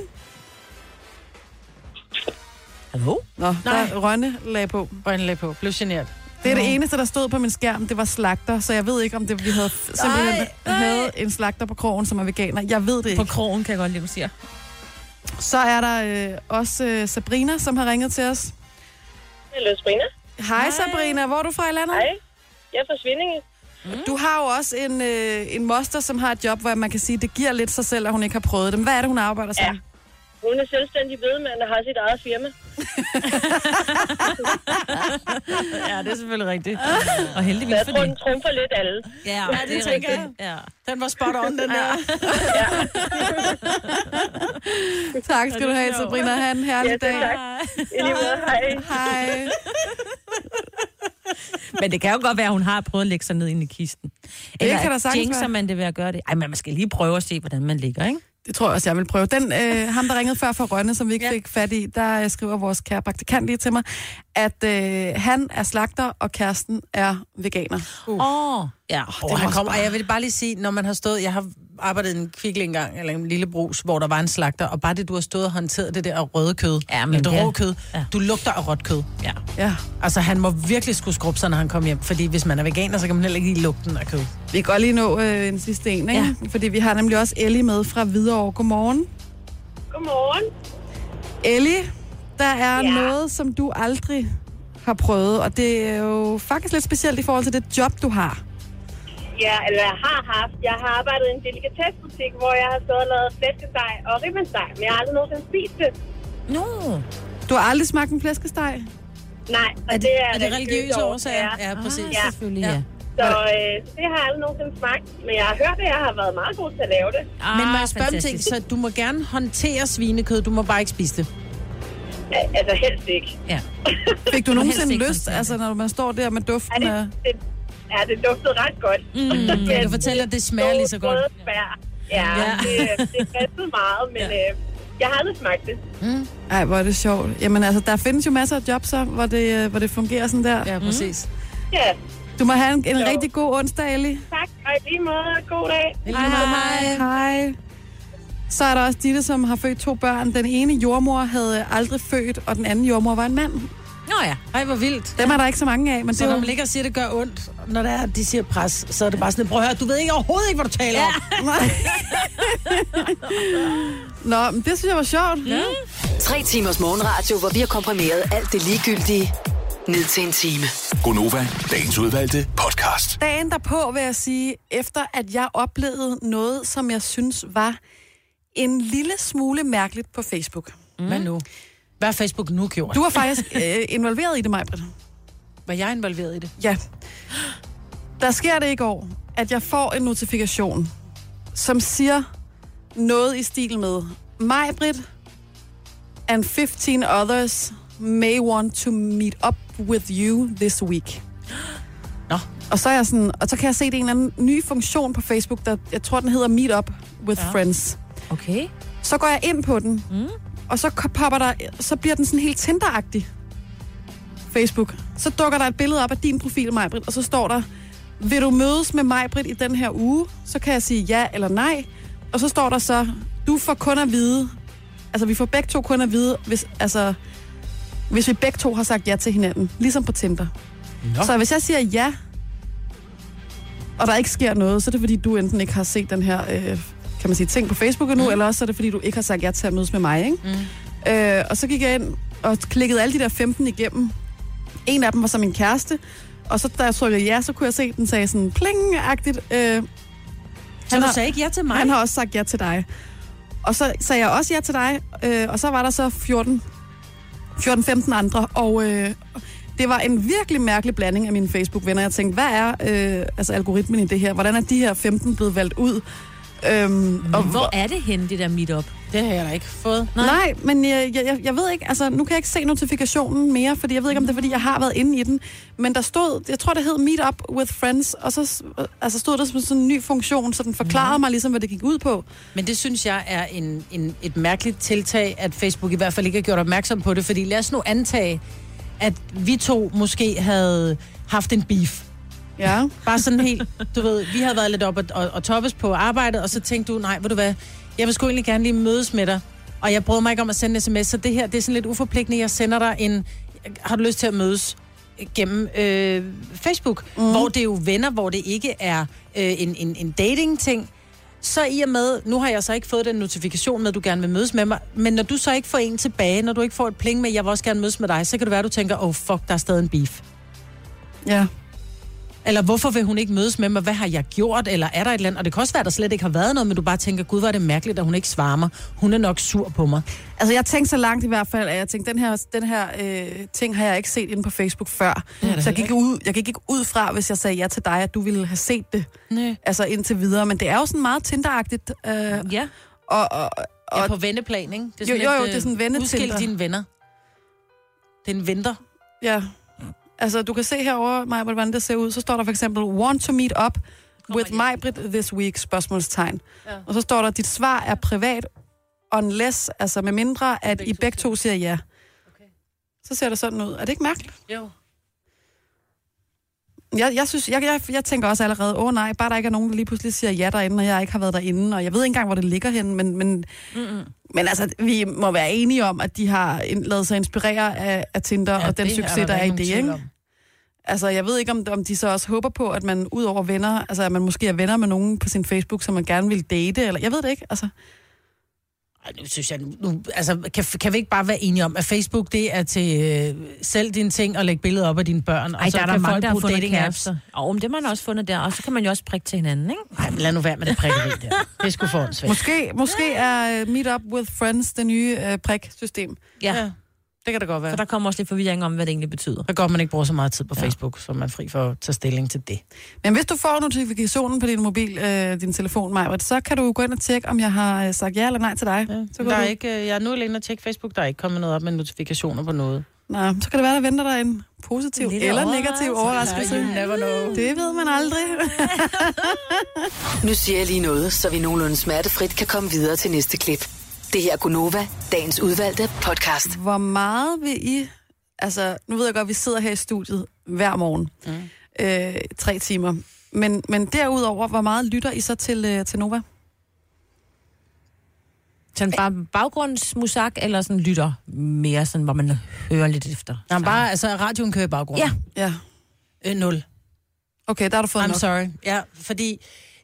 Hallo? Nå, der er Rønne lag på. Rønne lag på. Blev generet. Det er det eneste, der stod på min skærm, det var slagter, så jeg ved ikke, om det, vi havde simpelthen havde en slagter på krogen, som er veganer. Jeg ved det ikke. På krogen kan jeg godt lide, du siger. Så er der også Sabrina, som har ringet til os. Hallo, Sabrina. Hej Sabrina, hvor er du fra i landet? Hej, jeg er fra Svindinge. Du har jo også en moster, som har et job, hvor man kan sige, det giver lidt sig selv, at hun ikke har prøvet det. Hvad er det, hun arbejder som? Ja. Hun er selvstændig bedemand og har sit eget firma. Ja, det er selvfølgelig rigtigt. Og heldigvis for det. Jeg tror, den trumfer lidt alle. Ja, det er rigtigt. Ja. Den var spot on, den der. Ja. Tak skal du have, Sabrina. Ha' en herlig dag. Tak. I lige måde. Hej. Hej. Men det kan jo godt være, at hun har prøvet at lægge sig ned ind i kisten. Eller jinxer man det ved at gøre det? Ej, men man skal lige prøve at se, hvordan man ligger, ikke? Det tror jeg også, jeg vil prøve. Ham, der ringede før fra Rønne, som vi ikke fik fat i, der skriver vores kære praktikant lige til mig, at han er slagter, og kæresten er veganer. Han kommer, og jeg vil bare lige sige, når man har stået, jeg har arbejdet i en Kvickly engang, eller en lille brus, hvor der var en slagter, og bare det, du har stået og håndteret det der røde kød, det rå kød, du lugter af råt kød. Ja. Altså, han må virkelig skulle skrubbe sig, når han kommer hjem, fordi hvis man er veganer, så kan man heller ikke lide lugten af kød. Vi kan godt lige nå en sidste en, ikke? Ja. Fordi vi har nemlig også Ellie med fra Hvidovre. Godmorgen. Godmorgen. Ellie, der er noget, som du aldrig har prøvet, og det er jo faktisk lidt specielt i forhold til det job, du har. Ja, eller jeg har haft. Jeg har arbejdet i en delikatessebutik, hvor jeg har stået og lavet flæskesteg og ribbensteg, men jeg har aldrig nogensinde spist det. Du har aldrig smagt en flæskesteg? Nej, og er det religiøse årsager? Ja, præcis. Ja. Selvfølgelig, Så det har jeg aldrig nogensinde smagt, men jeg har hørt, at jeg har været meget god til at lave det. Men må jeg spørge om ting, så du må gerne håndtere svinekød, du må bare ikke spise det? Altså helst ikke. Ja. Fik du nogensinde lyst, altså når man står der med duften af... Ja, det dufter ret godt. Jeg kan fortælle, at det smager lige så godt. Ja, det fristede meget, men jeg har aldrig smagt det. Ej, hvor er det sjovt. Jamen altså, der findes jo masser af jobs, så, hvor det fungerer sådan der. Ja, præcis. Ja. Du må have en rigtig god onsdag, Ellie. Tak, og i lige måde. God dag. Hej. Så er der også Ditte, som har født 2 børn. Den ene jordmor havde aldrig født, og den anden jordmor var en mand. Nå ja. Ej, hvor vildt. Dem er der ikke så mange af. Men så når man ligger og siger, at det gør ondt, når der er, de siger pres, så er det bare sådan, prøv at høre, du ved ikke overhovedet ikke, hvad du taler om. Nå, men det synes jeg var sjovt. Ja. 3 timers morgenradio, hvor vi har komprimeret alt det ligegyldige ned til en time. Gonova, dagens udvalgte podcast. Dagen derpå vil jeg sige, efter at jeg oplevede noget, som jeg synes var en lille smule mærkeligt på Facebook. Hvad nu? Hvad har Facebook nu gjort? Du var faktisk involveret i det, Maj-Brit. Var jeg involveret i det? Ja. Der sker det i går, at jeg får en notifikation, som siger noget i stil med Maj-Brit and 15 others may want to meet up with you this week. Nå. Og så er jeg sådan, og så kan jeg se, det er en eller anden ny funktion på Facebook, der jeg tror, den hedder Meet Up with Friends. Okay. Så går jeg ind på den, og så popper der, så bliver den sådan helt Tinder-agtig. Facebook. Så dukker der et billede op af din profil, Maj-Brit, og så står der, vil du mødes med Maj-Brit i den her uge? Så kan jeg sige ja eller nej. Og så står der så, du får kun at vide, altså vi får begge to kun at vide, hvis vi begge to har sagt ja til hinanden. Ligesom på Tinder. Nå. Så hvis jeg siger ja, og der ikke sker noget, så er det fordi, du enten ikke har set den her, kan man sige, ting på Facebook endnu, eller også er det fordi, du ikke har sagt ja til at mødes med mig, ikke? Og så gik jeg ind og klikkede alle de der 15 igennem. En af dem var så min kæreste, og så da jeg trykkede ja, så kunne jeg se, at den sagde sådan pling-agtigt. Så du sagde ikke ja til mig? Han har også sagt ja til dig. Og så sagde jeg også ja til dig, og så var der så 14-15 andre, og det var en virkelig mærkelig blanding af mine Facebook-venner. Jeg tænkte, hvad er algoritmen i det her? Hvordan er de her 15 blevet valgt ud? Og hvor er det henne, det der meetup? Det har jeg da ikke fået. Nej, men jeg ved ikke, altså nu kan jeg ikke se notifikationen mere, fordi jeg ved ikke, om det er, fordi jeg har været inde i den. Men der stod, jeg tror, det hed Meet Up with Friends, og så stod der som sådan en ny funktion, så den forklarede mig ligesom, hvad det gik ud på. Men det synes jeg er et mærkeligt tiltag, at Facebook i hvert fald ikke har gjort opmærksom på det, fordi lad os nu antage, at vi to måske havde haft en beef. Ja. Bare sådan helt, du ved, vi havde været lidt op og toppes på arbejdet, og så tænkte du, nej, ved du hvad, jeg vil sgu egentlig gerne lige mødes med dig, og jeg brød mig ikke om at sende en sms, så det her, det er sådan lidt uforpligtende, jeg sender dig har du lyst til at mødes gennem Facebook, hvor det er jo venner, hvor det ikke er en dating-ting, så i og med, nu har jeg så ikke fået den notifikation med, at du gerne vil mødes med mig, men når du så ikke får en tilbage, når du ikke får et pling med, jeg vil også gerne mødes med dig, så kan det være, at du tænker, fuck, der er stadig en beef. Ja. Eller hvorfor vil hun ikke mødes med mig? Hvad har jeg gjort? Eller er der et eller andet? Og det kan også være, at der slet ikke har været noget, men du bare tænker, gud, hvor er det mærkeligt, at hun ikke svarer mig. Hun er nok sur på mig. Altså, jeg tænkte så langt i hvert fald, at jeg tænkte, den her ting har jeg ikke set inde på Facebook før. Så jeg gik ikke ud fra, hvis jeg sagde ja til dig, at du ville have set det. Nej. Altså indtil videre. Men det er jo sådan meget Tinder-agtigt. Ja. Og på venneplan, ikke? Det er sådan det er sådan vennetinder. Udskil dine venner. Det er en venter. Ja. Altså, du kan se herovre, Maja, hvordan det ser ud. Så står der for eksempel, want to meet up, with Majbrit this week, spørgsmålstegn. Ja. Og så står der, dit svar er privat, unless, altså med mindre, at I begge to siger ja. Okay. Så ser det sådan ud. Er det ikke mærkeligt? Jo. Jeg tænker også allerede, nej, bare der ikke er nogen, der lige pludselig siger ja derinde, og jeg ikke har været derinde, og jeg ved ikke engang, hvor det ligger henne, men altså, vi må være enige om, at de har lavet sig inspirere af Tinder, og den succes, der er i det, ikke? Altså, jeg ved ikke, om de så også håber på, at man ud over venner, altså, at man måske er venner med nogen på sin Facebook, som man gerne vil date, eller jeg ved det ikke, altså. Ej, nu synes jeg, altså, kan vi ikke bare være enige om, at Facebook, det er til selv dine ting og lægge billeder op af dine børn, og så der er kan mange, folk der har bruge fundet dating-apps. Men det har man også fundet der, og så kan man jo også prikke til hinanden, ikke? Nej, men lad nu være med det prikkeri der. Det skulle få en svært. Måske er Meet Up with Friends det nye prik-system. Ja. Det kan da godt være. For der kommer også lidt forvirring om, hvad det egentlig betyder. Det er godt, man ikke bruger så meget tid på Facebook, så man er fri for at tage stilling til det. Men hvis du får notifikationen på din mobil, din telefon, Majbrit, så kan du gå ind og tjekke, om jeg har sagt ja eller nej til dig. Ja, så der er ikke, jeg er nu alene at tjekke Facebook, der er ikke kommet noget op med notifikationer på noget. Nej, så kan det være, der venter dig en positiv eller negativ overraskelse. You never know. Det ved man aldrig. Nu siger jeg lige noget, så vi nogenlunde smertefrit kan komme videre til næste klip. Det her er Gunova, dagens udvalgte podcast. Hvor meget vil I... Altså, nu ved jeg godt, at vi sidder her i studiet hver morgen. 3 timer. Men derudover, hvor meget lytter I så til Nova? Sådan bare baggrundsmusak, eller sådan lytter mere, sådan, hvor man hører lidt efter? Nej, bare, altså radioen kører i baggrunden. Ja. 0. Okay, der har du fået I'm nok. sorry. Ja, fordi...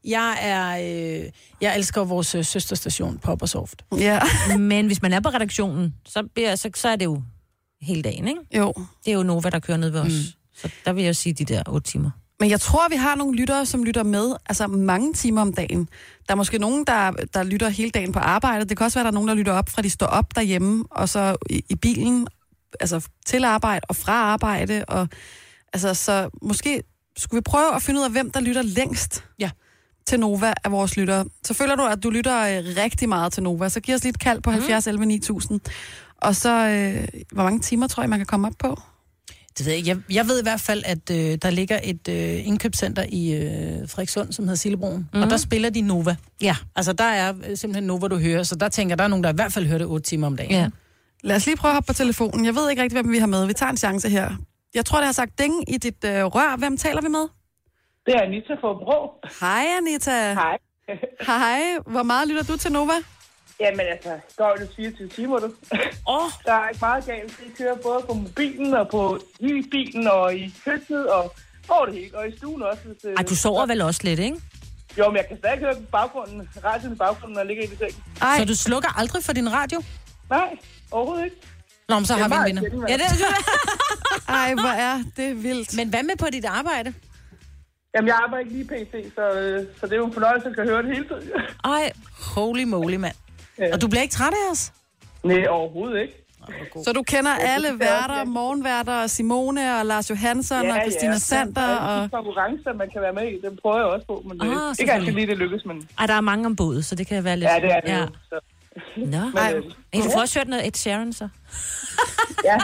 Jeg elsker vores søsterstation, Pop og Soft. Ja. Men hvis man er på redaktionen, så er det jo hele dagen, ikke? Jo. Det er jo Nova, der kører ned ved os. Så der vil jeg sige de der 8 timer. Men jeg tror, vi har nogle lyttere, som lytter med, altså mange timer om dagen. Der er måske nogen, der lytter hele dagen på arbejde. Det kan også være, der er nogen, der lytter op, fra de står op derhjemme, og så i bilen, altså til arbejde og fra arbejde. Og, altså, så måske skulle vi prøve at finde ud af, hvem der lytter længst. Ja. Til Nova af vores lyttere. Så føler du, at du lytter rigtig meget til Nova. Så giv os lige et kald på 70 11 9000. Og så, hvor mange timer tror jeg, man kan komme op på? Det ved jeg. Jeg ved i hvert fald, at der ligger et indkøbscenter i Frederikssund, som hedder Sillebroen. Og der spiller de Nova. Ja. Altså, der er simpelthen Nova, du hører. Så der tænker der er nogen, der i hvert fald hører det 8 timer om dagen. Ja. Lad os lige prøve at hoppe på telefonen. Jeg ved ikke rigtig, hvem vi har med. Vi tager en chance her. Jeg tror, det har sagt ding i dit rør. Hvem taler vi med? Det er Anita fra Bro. Hej, Anita. Hej. Hej. Hvor meget lytter du til Nova? Jamen altså, døgnet 24 timer, du. Der er ikke meget galt. Det kører både på mobilen og i bilen og i køkkenet og det hele. Og i stuen også. Ej, du sover vel også lidt, ikke? Jo, men jeg kan stadig høre radioen i baggrunden, når jeg ligger i det seng. Så du slukker aldrig for din radio? Nej, overhovedet ikke. Nå, men så har vi en vinder. Ja, det er Ej, hvor er det vildt. Men hvad med på dit arbejde? Jamen, jeg arbejder ikke lige PC, så det er jo en fornøjelse, at jeg kan høre det hele tiden. Ej, holy moly, mand. Ja. Og du bliver ikke træt af os? Nej, overhovedet ikke. Så du kender alle værter, morgenværter, Simone og Lars Johansson og Christina Sander? Og konkurrencer, man kan være med i, dem prøver jeg også på, men det ikke altid lige det lykkes. Men... Ej, der er mange om bådet, så det kan være lidt... Ja, det er det jo. Så. Nå, du får også hørt noget Ed Sheeran, så. Ja.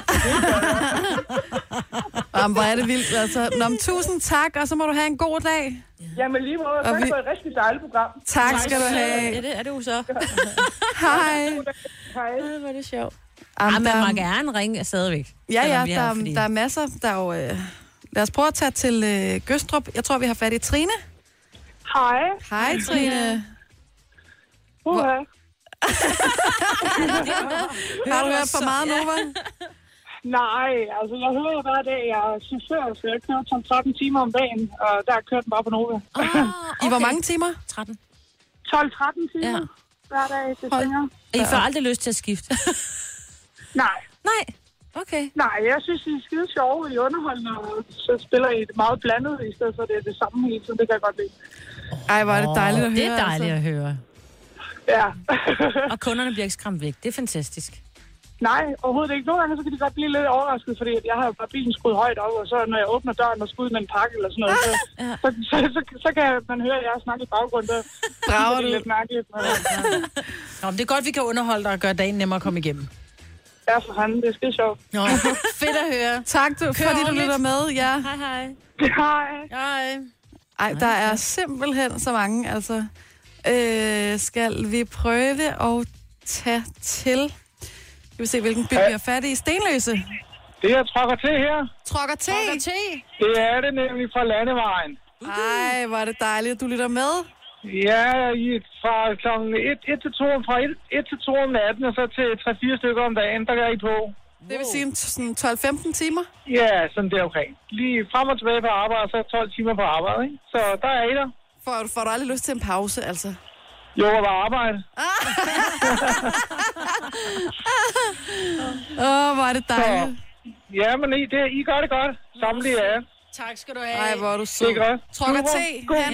Hvor er det vildt, altså. Nå, tusind tak, og så må du have en god dag. Jamen lige måde, tak for et rigtig dejligt program. Tak skal du have. Ja, det er det jo så. Hej. Hej. Hvor er det sjovt. Man må gerne ringe stadigvæk. Ja, der er masser. Der er jo, lad os prøve at tage til Gøstrup. Jeg tror, vi har fat i Trine. Hej. Hej, Trine. Har du hørt for meget, Nova? Nej, altså jeg hører jo hver dag, jeg er chauffør, så jeg kører som 13 timer om dagen, og der har kørt den bare på Nova. Okay. I hvor mange timer? 13. 12-13 timer hver dag, det svinger. I får aldrig lyst til at skifte? Nej. Nej? Okay. Nej, jeg synes, I er skide sjove i underholdende, og så spiller I det meget blandet, i stedet for det er det samme hele tiden, det kan jeg godt lide. Ej, hvor er det dejligt at høre. Det er dejligt at høre. Ja. Og kunderne bliver ikke skræmt væk. Det er fantastisk. Nej, overhovedet ikke. Nogle gange så kan de godt blive lidt overrasket, fordi jeg har bare bilen skruet højt op, og så når jeg åbner døren og skal ud med en pakke eller sådan noget, så kan man høre, at jeg har snakket i baggrunden. Der brager du. Det er lidt mærkeligt. Nå, men det er godt, vi kan underholde dig og gøre dagen nemmere at komme igennem. Ja, for fanden. Det er skide sjovt. Nå, fedt at høre. Tak, fordi du lytter med. Ja. Hej, hej. Hej. Hej. Ej, der er simpelthen så mange, altså. Skal vi prøve at tage til? Skal vi se, hvilken by vi har fat i. Stenløse. Det er Trokker T her. Trokker T? Det er det nemlig fra Landevejen. Ej, hvor er det dejligt, at du lytter med. Ja, fra klokken 1 til 2 om natten, og så til 3-4 stykker om dagen, der er I på. Det vil sige sådan 12-15 timer? Ja, sådan der omkring. Lige frem og tilbage på arbejde, så 12 timer på arbejde, ikke? Så der er I der. Får du aldrig lyst til en pause, altså? Jo, at bare arbejde. Hvor er det dejligt. Ja, men I gør det godt. Samtlige af jer. Tak skal du have. Ej, hvor er du sød. Det er godt. Trokker T.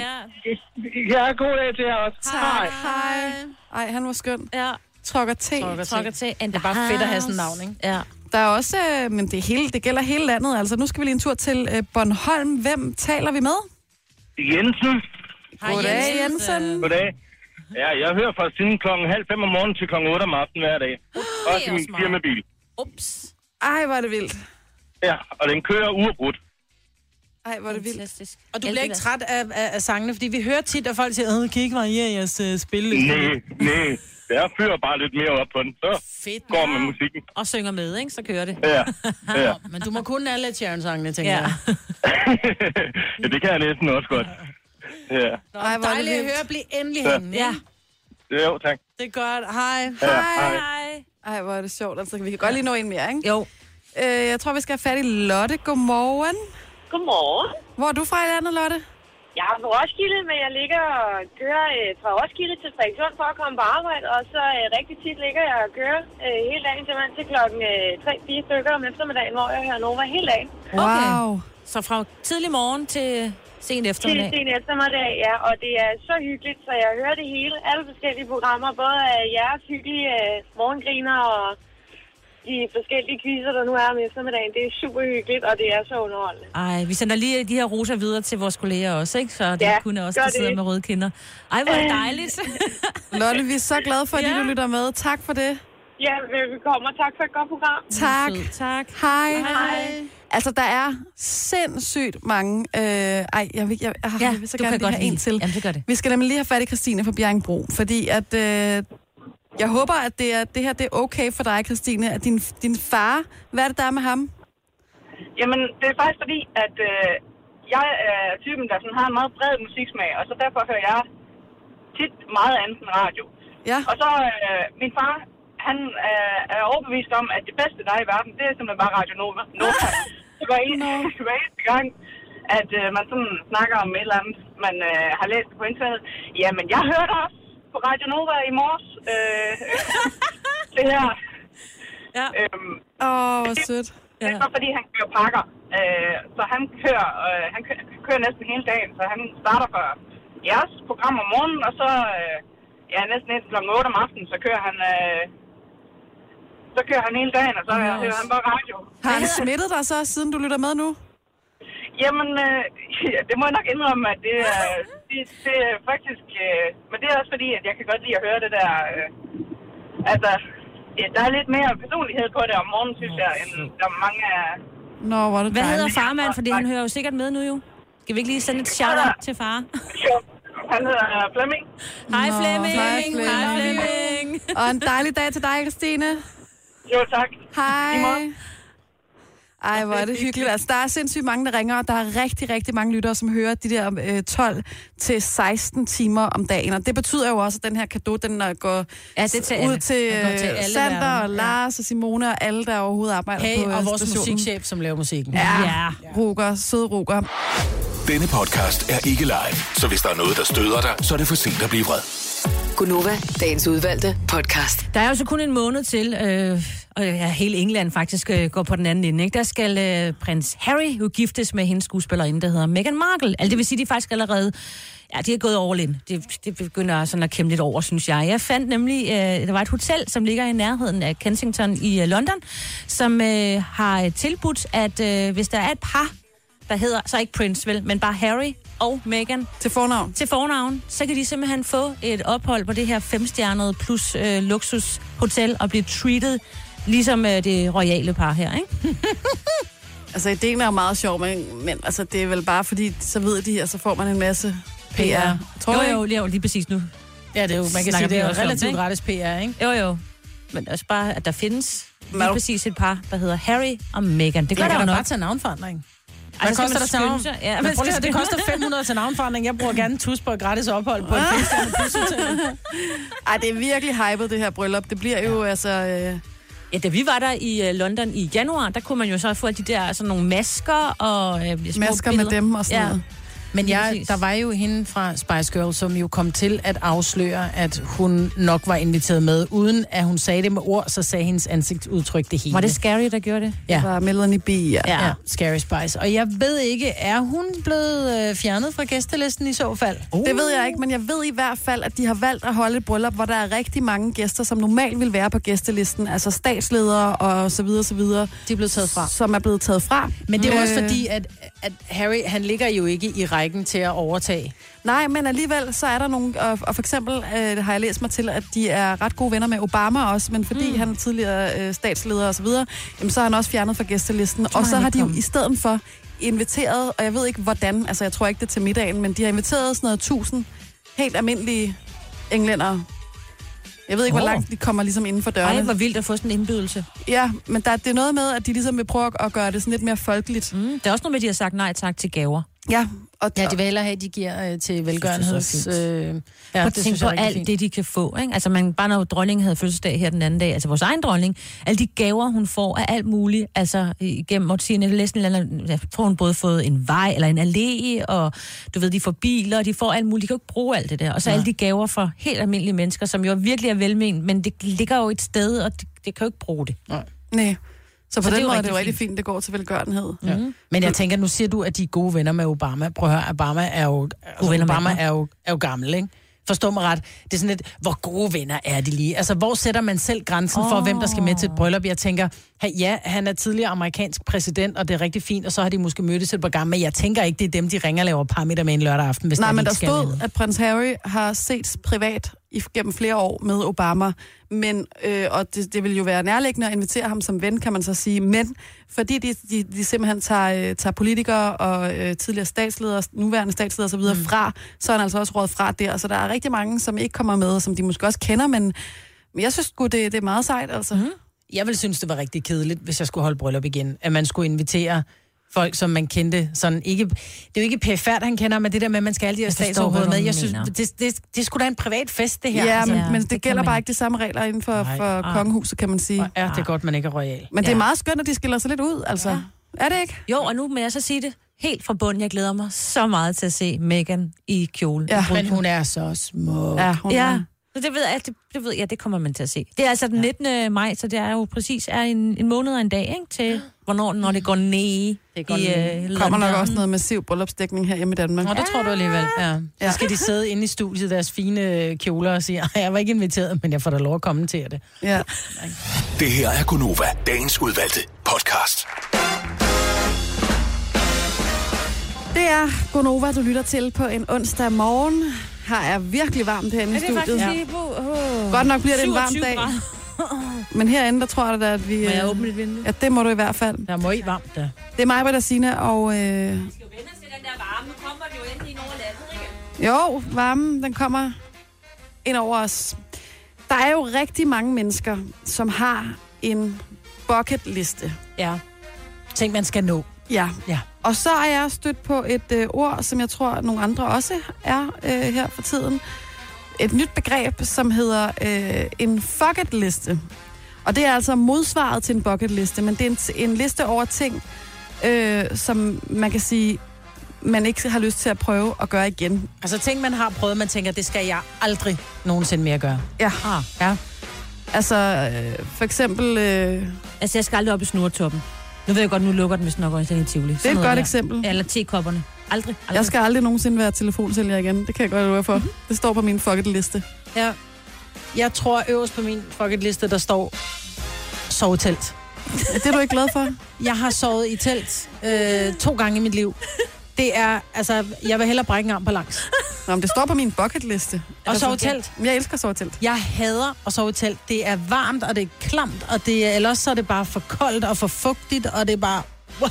Ja, god dag til jer også. Hej. Ej, han var skøn. Ja. Trokker T. Trokker T. Det er bare fedt at have sådan en navn, ikke? Ja. Der er også, men det gælder hele landet. Altså, nu skal vi lige en tur til Bornholm. Hvem taler vi med? Jensen. Goddag, Jensen. Goddag. Ja, jeg hører fra siden 4:30 om morgenen til 8 om aftenen hver dag. Også i min firmabil. Ups. Ej, hvor er det vildt. Ja, og den kører uafbrudt. Ej, hvor er det vildt. Og du bliver ikke træt af sangene, fordi vi hører tit, at folk siger, kan I ikke variere jeres spilleliste? Nej. Jeg fyrer bare lidt mere op på den, så fedt, går med musikken. Og synger med, ikke? Så kører det. Ja. Men du må kunne alle Sharon-sangene, tænker jeg. Ja, det kan jeg næsten også godt. Ja. Ej, hvor dejligt at høre, blive endelig hængende. Ja. Jo, tak. Det er godt. Hej. Ja, hej. Ej, hvor er det sjovt. Altså, vi kan godt lige nå en mere, ikke? Jo. Jeg tror, vi skal have fat i Lotte. Godmorgen. Godmorgen. Hvor er du fra i landet, Lotte? Jeg er på Roskilde, men jeg ligger og kører fra Roskilde til Frederikssund for at komme på arbejde, og så rigtig tit ligger jeg og kører hele dagen til klokken 3-4 stykker om eftermiddagen, hvor jeg hører Nova hele dagen. Wow. Så fra tidlig morgen til sen eftermiddag? Til sen eftermiddag, ja, og det er så hyggeligt, så jeg hører det hele, alle forskellige programmer, både af jeres hyggelige morgengriner og de forskellige quizzer, der nu er om eftermiddagen. Det er super hyggeligt, og det er så underholdende. Ej, vi sender lige de her roser videre til vores kolleger også, ikke? Så det kunne også, der sidder med røde kinder. Ej, hvor er det dejligt. Lotte, vi er så glade for, at du lytter med. Tak for det. Ja, velkommen, og tak for et godt program. Tak. Hej. Altså, der er sindssygt mange... jeg vil så gerne lige have en til. Jamen, det gør det. Vi skal nemlig lige have fat i Christine fra Bjerringbro, fordi at... jeg håber, at det her det er okay for dig, Christine. At din far, hvad er det, der er med ham? Jamen, det er faktisk fordi, at jeg er typen, der sådan har en meget bred musiksmag, og så derfor hører jeg tit meget andet end radio. Ja. Og så min far, han er overbevist om, at det bedste, der er i verden, det er simpelthen bare Radio Nova. Det var eneste gang, at man sådan snakker om et eller andet, man har læst på internettet. Jamen, jeg hørte også på Radio Nova i morges. Det her. Ja. Hvor sødt. Det er så, fordi han kører pakker. Så han kører næsten hele dagen. Så han starter for jeres program om morgenen, og så næsten indtil kl. 8 om aftenen, så kører han hele dagen, og så hører han bare radio. Har han smittet dig så, siden du lytter med nu? Jamen, det må jeg nok indrømme, at det er faktisk... men det er også fordi, at jeg kan godt lide at høre det der... der er lidt mere personlighed på det om morgenen, synes jeg, end der mange af... Nå, hvor er det Hvad dejligt. hedder farmand? Fordi han hører jo sikkert med nu, jo. Skal vi ikke lige sende et shout-out til far? Han hedder Flemming. Hej Flemming. Hej Flemming. Og en dejlig dag til dig, Christine. Jo, tak. Hej. Ej, hvor er det hyggeligt. Altså, der er sindssygt mange, der ringer, og der er rigtig, rigtig mange lyttere, som hører de der 12 til 16 timer om dagen. Og det betyder jo også, at den her cadeau, den går ud til Sander og Lars og Simone og alle, der overhovedet arbejder på og vores stationen. musikchef, som laver musikken. Ja. Roger, sød Roger. Denne podcast er ikke live, så hvis der er noget, der støder dig, så er det for sent at blive vred. Gunova, dagens udvalgte podcast. Der er jo så kun en måned til, og hele England faktisk går på den anden ende, ikke? Der skal prins Harry jo giftes med hendes skuespillerinde, der hedder Meghan Markle. Altså, det vil sige, de faktisk allerede... Ja, de er gået all in. Det begynder sådan at kæmpe lidt over, synes jeg. Jeg fandt nemlig, der var et hotel, som ligger i nærheden af Kensington i London, som har tilbudt, at hvis der er et par, der hedder, så ikke Prince vel, men bare Harry og Meghan. Til fornavn. Så kan de simpelthen få et ophold på det her 5-stjernede plus luksushotel og blive treated ligesom det royale par her, ikke? Altså, ideen er jo meget sjov, men altså, det er vel bare fordi, så ved de, og så får man en masse PR. Tror jo, lige præcis nu. Ja, det er jo, man kan sige, det er jo relativt gratis PR, ikke? Jo. Men også bare, at der findes lige præcis et par, der hedder Harry og Meghan. Det gør der jo nok. Bare tage navnforandring. Hvad koster det til navn? Ja, det koster 500 til navnforandring. Jeg bruger gerne en tus på et gratis ophold på et feststjerne plushotel. Ej, det er virkelig hypet, det her bryllup. Det bliver jo altså... Ja, da vi var der i London i januar, der kunne man jo så få de der sådan nogle masker og masker med dem og sådan noget. Men der var jo hende fra Spice Girls, som jo kom til at afsløre, at hun nok var inviteret med. Uden at hun sagde det med ord, så sagde hendes ansigtsudtryk det hele. Var det Scary, der gjorde det? Ja. Det var Melanie B. Ja, Scary Spice. Og jeg ved ikke, er hun blevet fjernet fra gæstelisten i så fald? Det ved jeg ikke, men jeg ved i hvert fald, at de har valgt at holde et bryllup, hvor der er rigtig mange gæster, som normalt vil være på gæstelisten. Altså statsledere og så videre, så videre. De er blevet taget fra. Som er blevet taget fra. Men det er også fordi, at Harry, han ligger jo ikke i rækken til at overtage. Nej, men alligevel så er der nogle, og for eksempel har jeg læst mig til, at de er ret gode venner med Obama også, men fordi han er tidligere statsleder og så videre, jamen, så er han også fjernet fra gæstelisten. Og så har de jo i stedet for inviteret, og jeg ved ikke hvordan, altså jeg tror ikke det er til middagen, men de har inviteret sådan noget 1000 helt almindelige englændere. Jeg ved ikke, hvor langt de kommer ligesom inden for dørene. Ej, hvor vildt at få sådan en indbydelse. Ja, men det er noget med, at de ligesom vil prøve at gøre det sådan lidt mere folkeligt. Det er også noget med, at de har sagt nej tak til gaver. Ja, de vil hellere have, at de giver til velgørenheds... Ja, tænk på alt det, de kan få. Ikke? Altså, bare når dronningen havde fødselsdag her den anden dag, altså vores egen dronning, alle de gaver, hun får af alt muligt, altså igennem årtierne, jeg tror, hun både fået en vej eller en allé, og du ved, de får biler, og de får alt muligt. De kan jo ikke bruge alt det der. Og så alle de gaver for helt almindelige mennesker, som jo virkelig er velment, men det ligger jo et sted, og det kan jo ikke bruge det. Nej. Så på den måde er det jo rigtig fint, det går til velgørenhed. Ja. Men jeg tænker, nu siger du, at de er gode venner med Obama. Prøv at høre, Obama er jo gammel, ikke? Forstå mig ret. Det er sådan lidt, hvor gode venner er de lige? Altså, hvor sætter man selv grænsen for, hvem der skal med til et bryllup? Jeg tænker, han er tidligere amerikansk præsident, og det er rigtig fint, og så har de måske mødtes et par gange, men jeg tænker ikke, det er dem, de ringer og laver parmiddag med en lørdag aften, hvis men der stod, at prins Harry har set privat gennem flere år med Obama, men, og det vil jo være nærliggende at invitere ham som ven, kan man så sige, men fordi de simpelthen tager politikere og tidligere statsledere, nuværende statsledere og så videre fra, så er han altså også rådet fra der, så der er rigtig mange, som ikke kommer med, og som de måske også kender, men jeg synes sgu, det er meget sejt, altså. Jeg ville synes, det var rigtig kedeligt, hvis jeg skulle holde bryllup igen, at man skulle invitere folk, som man kendte, sådan ikke... Det er jo ikke PFR, han kender, men det der med, at man skal alle de her statsoverhoveder med. Jeg synes, det skulle da en privat fest, det her. Ja, men det gælder bare ikke de samme regler inden for kongehuset, kan man sige. Ja, det er godt, man ikke er royal. Men det er meget skønt, at de skiller sig lidt ud, altså. Ja. Er det ikke? Jo, og nu må jeg så sige det helt fra bunden. Jeg glæder mig så meget til at se Meghan i kjole. Ja. Men hun er så smuk. Ja. Det ved jeg, det kommer man til at se. Det er altså den 19. maj, så det er jo præcis en måned og en dag, ikke? Til når det går ned. Kommer nok også noget massiv bryllupsdækning her hjemme i Danmark. Nå, det tror du alligevel, ja. Så skal de sidde inde i studiet, deres fine kjoler, og sige, jeg var ikke inviteret, men jeg får da lov at kommentere det. Ja. Det her er Gonova, dagens udvalgte podcast. Det er Gonova, du lytter til på en onsdag morgen. Her er virkelig varmt herinde i studiet. Godt nok bliver det en varm dag. Men herinde, der tror jeg da, at vi... Må jeg åbne et vindue? Ja, det må du i hvert fald. Der må ikke varmt, da. Det er mig, Britta, Signe, og... Vi skal jo vende os til den der varme. Nu kommer det jo endelig ind over landet, ikke? Jo, varmen, den kommer ind over os. Der er jo rigtig mange mennesker, som har en bucketliste. Ja. Ting, man skal nå. Ja. Og så er jeg stødt på et ord, som jeg tror, nogle andre også er her for tiden. Et nyt begreb, som hedder en bucketliste. Og det er altså modsvaret til en bucketliste, men det er en liste over ting, som man kan sige, man ikke har lyst til at prøve at gøre igen. Altså ting, man har prøvet, man tænker, det skal jeg aldrig nogensinde mere gøre. Ja. Ja. Altså, for eksempel... Altså, jeg skal aldrig op i snurretoppen. Nu ved jeg godt, nu lukker den, hvis nok også i Tivoli. Det er et godt eksempel. Eller tekopperne. Aldrig. Jeg skal aldrig nogensinde være telefonsælger igen. Det kan jeg godt love for. Det står på min bucketliste. Ja. Jeg tror øverst på min bucketliste, der står sovetelt. Det er du ikke glad for? Jeg har sovet i telt 2 gange i mit liv. Det er, altså, jeg vil hellere brække en arm på langs. Nå, men det står på min bucketliste. Og sove i telt. Jeg elsker at sove i telt. Jeg hader at sove i telt. Det er varmt, og det er klamt, og det er, ellers så er det bare for koldt og for fugtigt, og det er bare...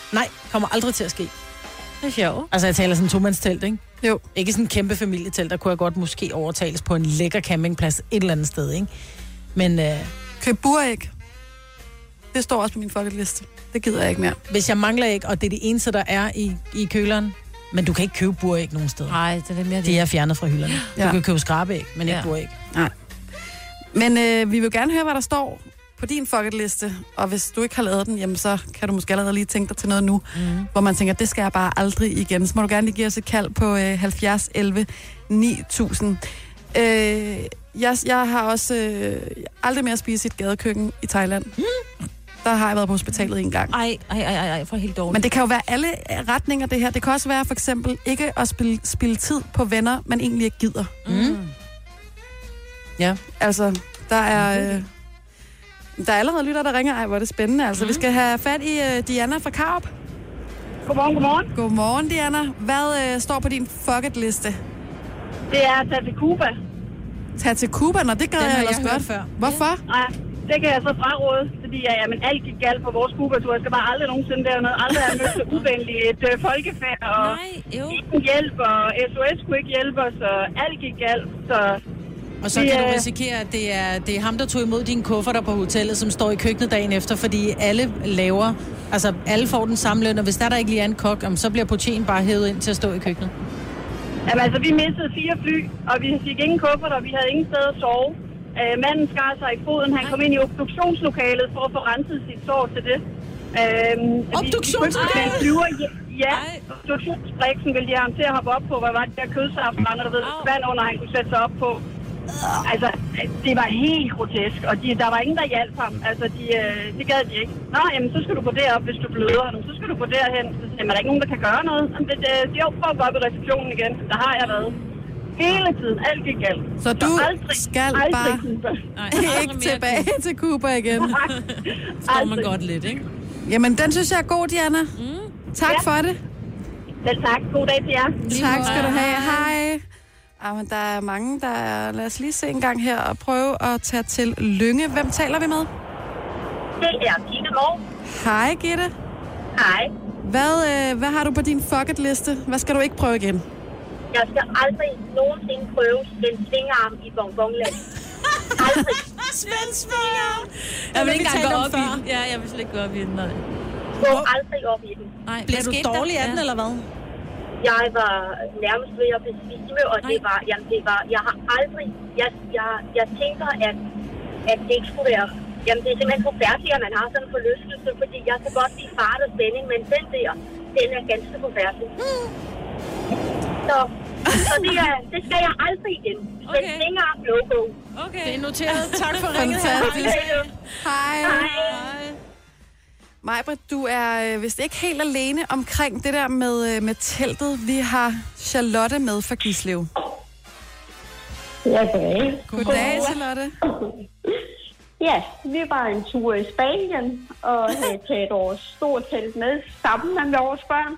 Nej, kommer aldrig til at ske. Det er sjovt. Altså, jeg taler sådan en tomandstelt, ikke? Jo. Ikke sådan en kæmpe familietelt, der kunne jeg godt måske overtales på en lækker campingplads et eller andet sted, ikke? Men køb buræg. Det står også på min bucketliste. Det gider jeg ikke mere. Hvis jeg mangler æg, og det er det eneste, der er i køleren, men du kan ikke købe buræg nogen steder. Nej, det er mere det. De er fjernet fra hylderne. Du kan købe skrabeæg, men ikke buræg. Nej. Men vi vil gerne høre, hvad der står på din bucketliste, og hvis du ikke har lavet den, jamen så kan du måske allerede lige tænke dig til noget nu, hvor man tænker, det skal jeg bare aldrig igen. Så må du gerne lige give os et kald på 70 11 9000. Jeg har også aldrig mere spist i et gadekøkken i Thailand. Der har jeg været på hospitalet en gang. Ej, for helt dårligt. Men det kan jo være alle retninger, det her. Det kan også være for eksempel ikke at spille tid på venner, man egentlig ikke gider. Ja, altså, der er allerede lytter, der ringer. Ej, hvor er det spændende. Altså, vi skal have fat i Diana fra Karup. Godmorgen. Godmorgen, Diana. Hvad står på din bucketliste? Det er at tage til Cuba. Tage til Cuba? Nå, det gad jeg ellers godt. Før. Hvorfor? Nej, det kan jeg så fraråde, fordi alt gik galt på vores Cuba-tur. Jeg skal bare aldrig nogensinde dernede. Aldrig have mødt så uvenligt et folkefærd, og ingen hjælp, og SOS kunne ikke hjælpe os, og alt gik galt, så... Og så kan du risikere, at det er ham, der tog imod dine kufferter på hotellet, som står i køkkenet dagen efter, fordi alle får den samme løn, og hvis der ikke lige er en kok, så bliver portien bare hævet ind til at stå i køkkenet. Jamen altså, vi mistede 4 fly, og vi fik ingen kufferter, og vi havde ingen sted at sove. Manden skar sig i foden, han kom ind i obduktionslokalet for at få renset sit sår til det. Obduktionslokalet? Ja, obduktionsbriksen ville de have ham til at hoppe op på, hvad var det der kødsaften, og vand under, han kunne sætte sig op på. Altså, det var helt grotesk, og der var ingen, der hjalp ham. Altså, det gad de ikke. Nå, jamen, så skal du gå derop, hvis du bløder. Så skal du gå derhen. Så siger man, er der ikke nogen, der kan gøre noget? Jamen, det er jo for at gå op i receptionen igen. Der har jeg været. Hele tiden. Alt gik galt. Så du skal bare ikke tilbage til Cuba igen. Står man godt lidt, ikke? Jamen, den synes jeg er god, Diana. Tak for det. Selv tak. God dag til jer. Tak skal du have. Hej. Men der er mange, der er... Lad os lige se en gang her og prøve at tage til Lynge. Hvem taler vi med? Det er Gitte Gård. Hej, Gitte. Hej. Hvad har du på din bucketliste? Hvad skal du ikke prøve igen? Jeg skal aldrig nogensinde prøve den svingarm i bonbonland. Aldrig. Svingarm! Jeg vil ikke engang gå op i den. Ja, jeg vil slet ikke gå op i den. Gå aldrig op i den. Nej, bliver du dårlig af den, eller hvad? Jeg var nærmest ved at besvime, og det var, jeg har aldrig, jeg tænker, at det ikke skulle være, jamen det er simpelthen forfærdeligt, at man har sådan en forlystelse, fordi jeg kan godt lide fart og spænding, men den er ganske forfærdelig. Så det skal jeg aldrig igen. Okay. Den længere logo. Okay. Det er noteret. Tak for ringet her. Hej. Majbrit, du er vist ikke helt alene omkring det der med teltet. Vi har Charlotte med fra Gislev. Ja, goddag. Goddag, Charlotte. Ja, vi var en tur i Spanien og havde taget vores store telt med sammen med vores børn.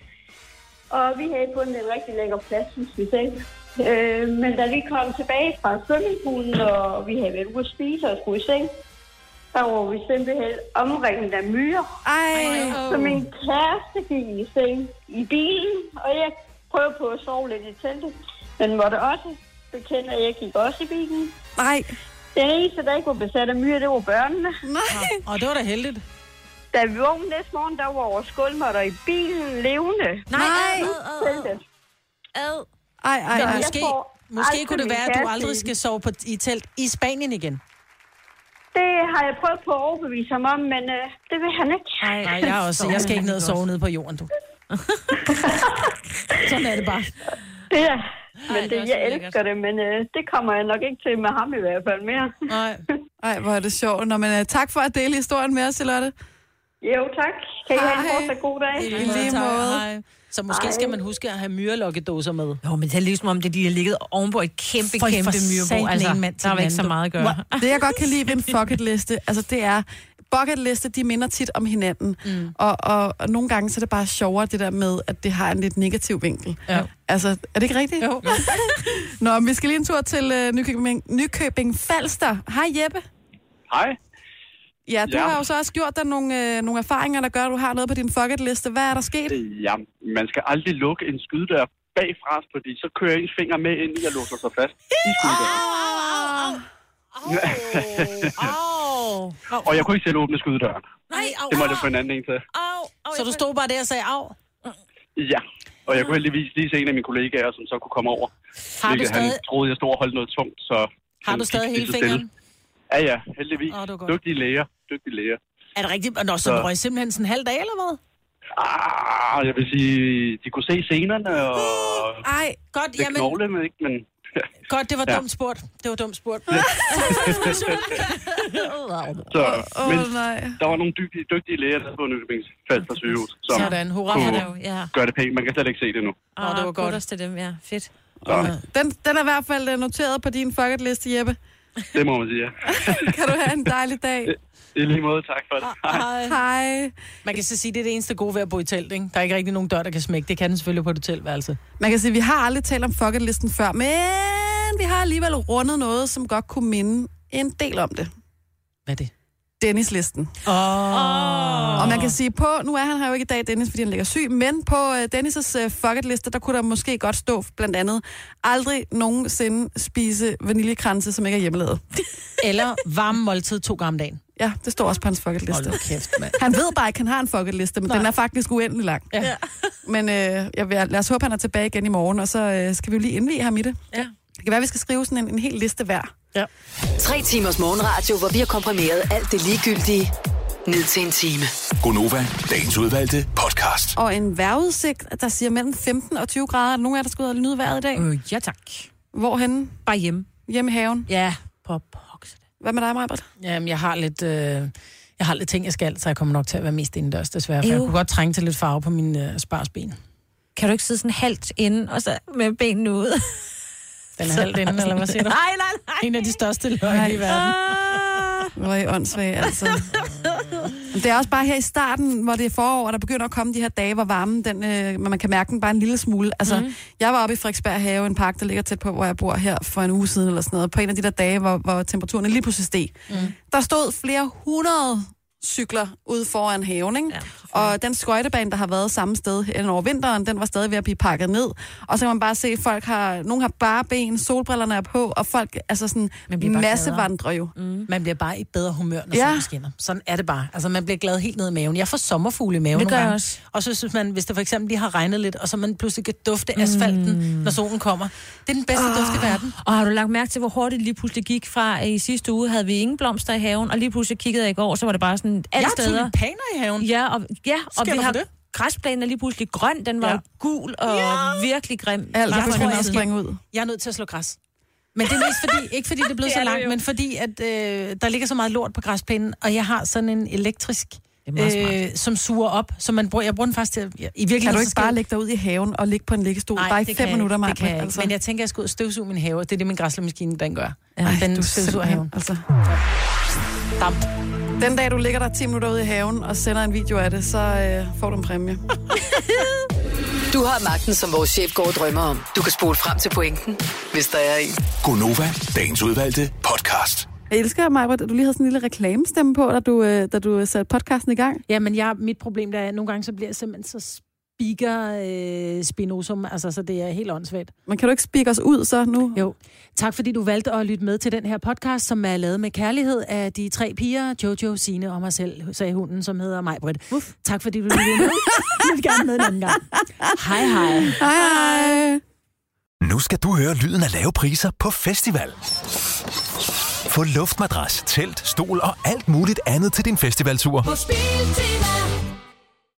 Og vi havde fundet en rigtig lækker plads, synes vi selv. Men da vi kom tilbage fra swimmingpoolen, og vi havde været ude at spise og skulle i seng, der var vi simpelthen omringet af myrer. Så min kæreste gik i seng i bilen, og jeg prøvede på at sove lidt i teltet. Men måtte også bekende, at jeg gik også i bilen. Nej. Den eneste, der ikke var besat af myrer, det var børnene. Nej. Og det var da heldigt. Da vi vågnede næste morgen, der var vores gulvmåtter i bilen levende. Nej. Men måske kunne det være, at du aldrig skal sove i telt i Spanien igen. Det har jeg prøvet på at overbevise ham om, men det vil han ikke. Nej, jeg skal ikke ned og sove nede på jorden, du. Sådan er det bare. Ja, men jeg elsker det, men det kommer jeg nok ikke til med ham i hvert fald mere. Nej, hvor er det sjovt. Nå, men tak for at dele historien med os, Charlotte. Jo, tak. Kan I have en fortsat god dag? I lige måde. Så måske skal man huske at have myrelokkedåser med. Jo, men det er ligesom om, de har ligget ovenpå et kæmpe myrebord. Altså, der var ikke så meget at gøre. Det, jeg godt kan lide ved en bucketliste, altså det er, bucketliste, de minder tit om hinanden. Og nogle gange så er det bare sjovere, det der med, at det har en lidt negativ vinkel. Ja. Altså, er det ikke rigtigt? Jo. Nå, vi skal lige en tur til Nykøbing Falster. Hej, Jeppe. Hej. Ja, du har jo så også gjort dig nogle erfaringer, der gør, at du har noget på din bucketliste. Hvad er der sket? Ja, man skal aldrig lukke en skydedør bagfra, fordi så kører ens finger med ind i og låser sig fast i skydedøren. Og jeg kunne ikke selv åbne skydedøren. Nej, det måtte jeg få en anden en til. Så du stod bare der og sagde af? Ja, og jeg kunne heldigvis lige se en af mine kollegaer, som så kunne komme over. Har du stadig... Han troede, jeg stod og holdt noget tungt, så... Har du stadig hele fingeren? Ja, heldigvis. Dygtige læger. Er det rigtigt? Nå, så røg simpelthen sådan en halv dag, eller hvad? Jeg vil sige, de kunne se scenerne og... Godt, jamen... knogle, ikke? Men... Godt, det var dumt spurgt. Så, men der var nogle dygtige læger, der på Nykøbing Falster sygehus, som kunne gøre det pænt. Man kan slet ikke se det nu. Det var godt. Til dem, ja. Fedt. Den er i hvert fald noteret på din bucketliste, Jeppe. Det må man sige, ja. Kan du have en dejlig dag. I lige måde, tak for det. Hej. Man kan så sige, det er det eneste gode ved at bo i telt, ikke? Der er ikke rigtig nogen dør, der kan smække. Det kan den selvfølgelig på et hotelværelse. Man kan sige, vi har aldrig talt om bucketlisten før, men vi har alligevel rundet noget, som godt kunne minde en del om det. Hvad er det? Dennis-listen. Og man kan sige på, nu er han her jo ikke i dag, Dennis, fordi han ligger syg, men på Dennis' bucketliste, der kunne der måske godt stå blandt andet, aldrig nogensinde spise vaniljekranse, som ikke er hjemmelavet. Eller varme måltid 2 gange om dagen. Ja, det står også på hans bucketliste. Hold kæft, mand. Han ved bare ikke, han har en bucketliste, men den er faktisk uendelig lang. Ja. Men lad os håbe, han er tilbage igen i morgen, og så skal vi jo lige indvige ham i det. Ja. Det kan være, vi skal skrive sådan en hel liste hver. Ja. 3 timers morgenradio, hvor vi har komprimeret alt det ligegyldige ned til en time. Gonova, dagens udvalgte podcast. Og en vejrudsigt, der siger mellem 15 og 20 grader. Er der nogen af jer, der skal ud og nyde vejret i dag? Ja, tak. Hvorhenne? Bare hjemme. Hjemme i haven? Ja, på Poks. Hvad med dig, Majbert? Jamen, jeg har lidt ting, jeg skal, så jeg kommer nok til at være mest indendørs, desværre. For jeg kunne godt trænge til lidt farve på mine sparsben. Kan du ikke sidde sådan halvt inde, og så med benene ude? Den er halvt inde, eller hvad siger du? Nej. En af de største løgne i verden. Hvor er I åndssvage, altså. Det er også bare her i starten, hvor det er forår, og der begynder at komme de her dage, hvor varmen, man kan mærke den bare en lille smule. Altså, jeg var oppe i Frederiksberg Have, en park, der ligger tæt på, hvor jeg bor her for en uge siden, eller sådan noget, på en af de der dage, hvor temperaturen lige pludselig steg. Der stod flere 100 cykler ude foran haven, ikke? Ja, og den skøjtebane, der har været samme sted hen over vinteren, den var stadig ved at blive pakket ned. Og så kan man bare se, at nogen har bare ben, solbrillerne er på, og folk, altså sådan massevandrer jo. Man bliver bare i bedre humør, når solen skinner. Sådan er det bare. Altså, man bliver glad helt ned i maven. Jeg får sommerfugle i maven nogle gange. Også. Og så synes man, hvis det for eksempel lige har regnet lidt, og så man pludselig kan dufte asfalten, når solen kommer. Det er den bedste duft i verden. Og har du lagt mærke til, hvor hurtigt det lige pludselig gik fra i sidste uge, havde vi ingen blomster i haven, og lige pludselig kiggede jeg i går, så var det bare sådan alle steder. Jeg har tulipaner i haven. Ja, og vi har græsplænen er lige pludselig grøn, den var gul og virkelig grim. Alt er begyndt at springe ud. Jeg er nødt til at slå græs. Men det er mest fordi, ikke fordi det er blevet så langt, men fordi at der ligger så meget lort på græsplænen, og jeg har sådan en elektrisk, som suger op, så jeg bruger den faktisk til, i virkeligheden. Kan du ikke bare lægge dig ud i haven og ligge på en liggestol? Nej, bare i 5 minutter, Maja. Altså. Men jeg tænker, at jeg skal ud og støvsuge min have, det er det, min græsslemaskine, den gør. Den støvsuger haven. Altså. Den dag, du ligger der 10 minutter ude i haven og sender en video af det, så får du en præmie. Du har magten, som vores chef går og drømmer om. Du kan spole frem til pointen, hvis der er en. Gonova, dagens udvalgte podcast. Jeg elsker, Majbert, at du lige havde sådan en lille reklamestemme på, da du satte podcasten i gang. Ja, men mit problem der er, at nogle gange så bliver jeg simpelthen så spinosum, altså så det er helt åndssvagt. Men kan du ikke speak os ud så nu? Jo. Tak fordi du valgte at lytte med til den her podcast, som er lavet med kærlighed af de 3 piger, Jojo, Signe og mig selv, sagde hunden, som hedder Majbrit. Tak fordi du lyttede med. Jeg vil gerne med en anden gang. Hej hej. Hej. Nu skal du høre lyden af lave priser på festival. Få luftmadras, telt, stol og alt muligt andet til din festivaltur. På Spil TV.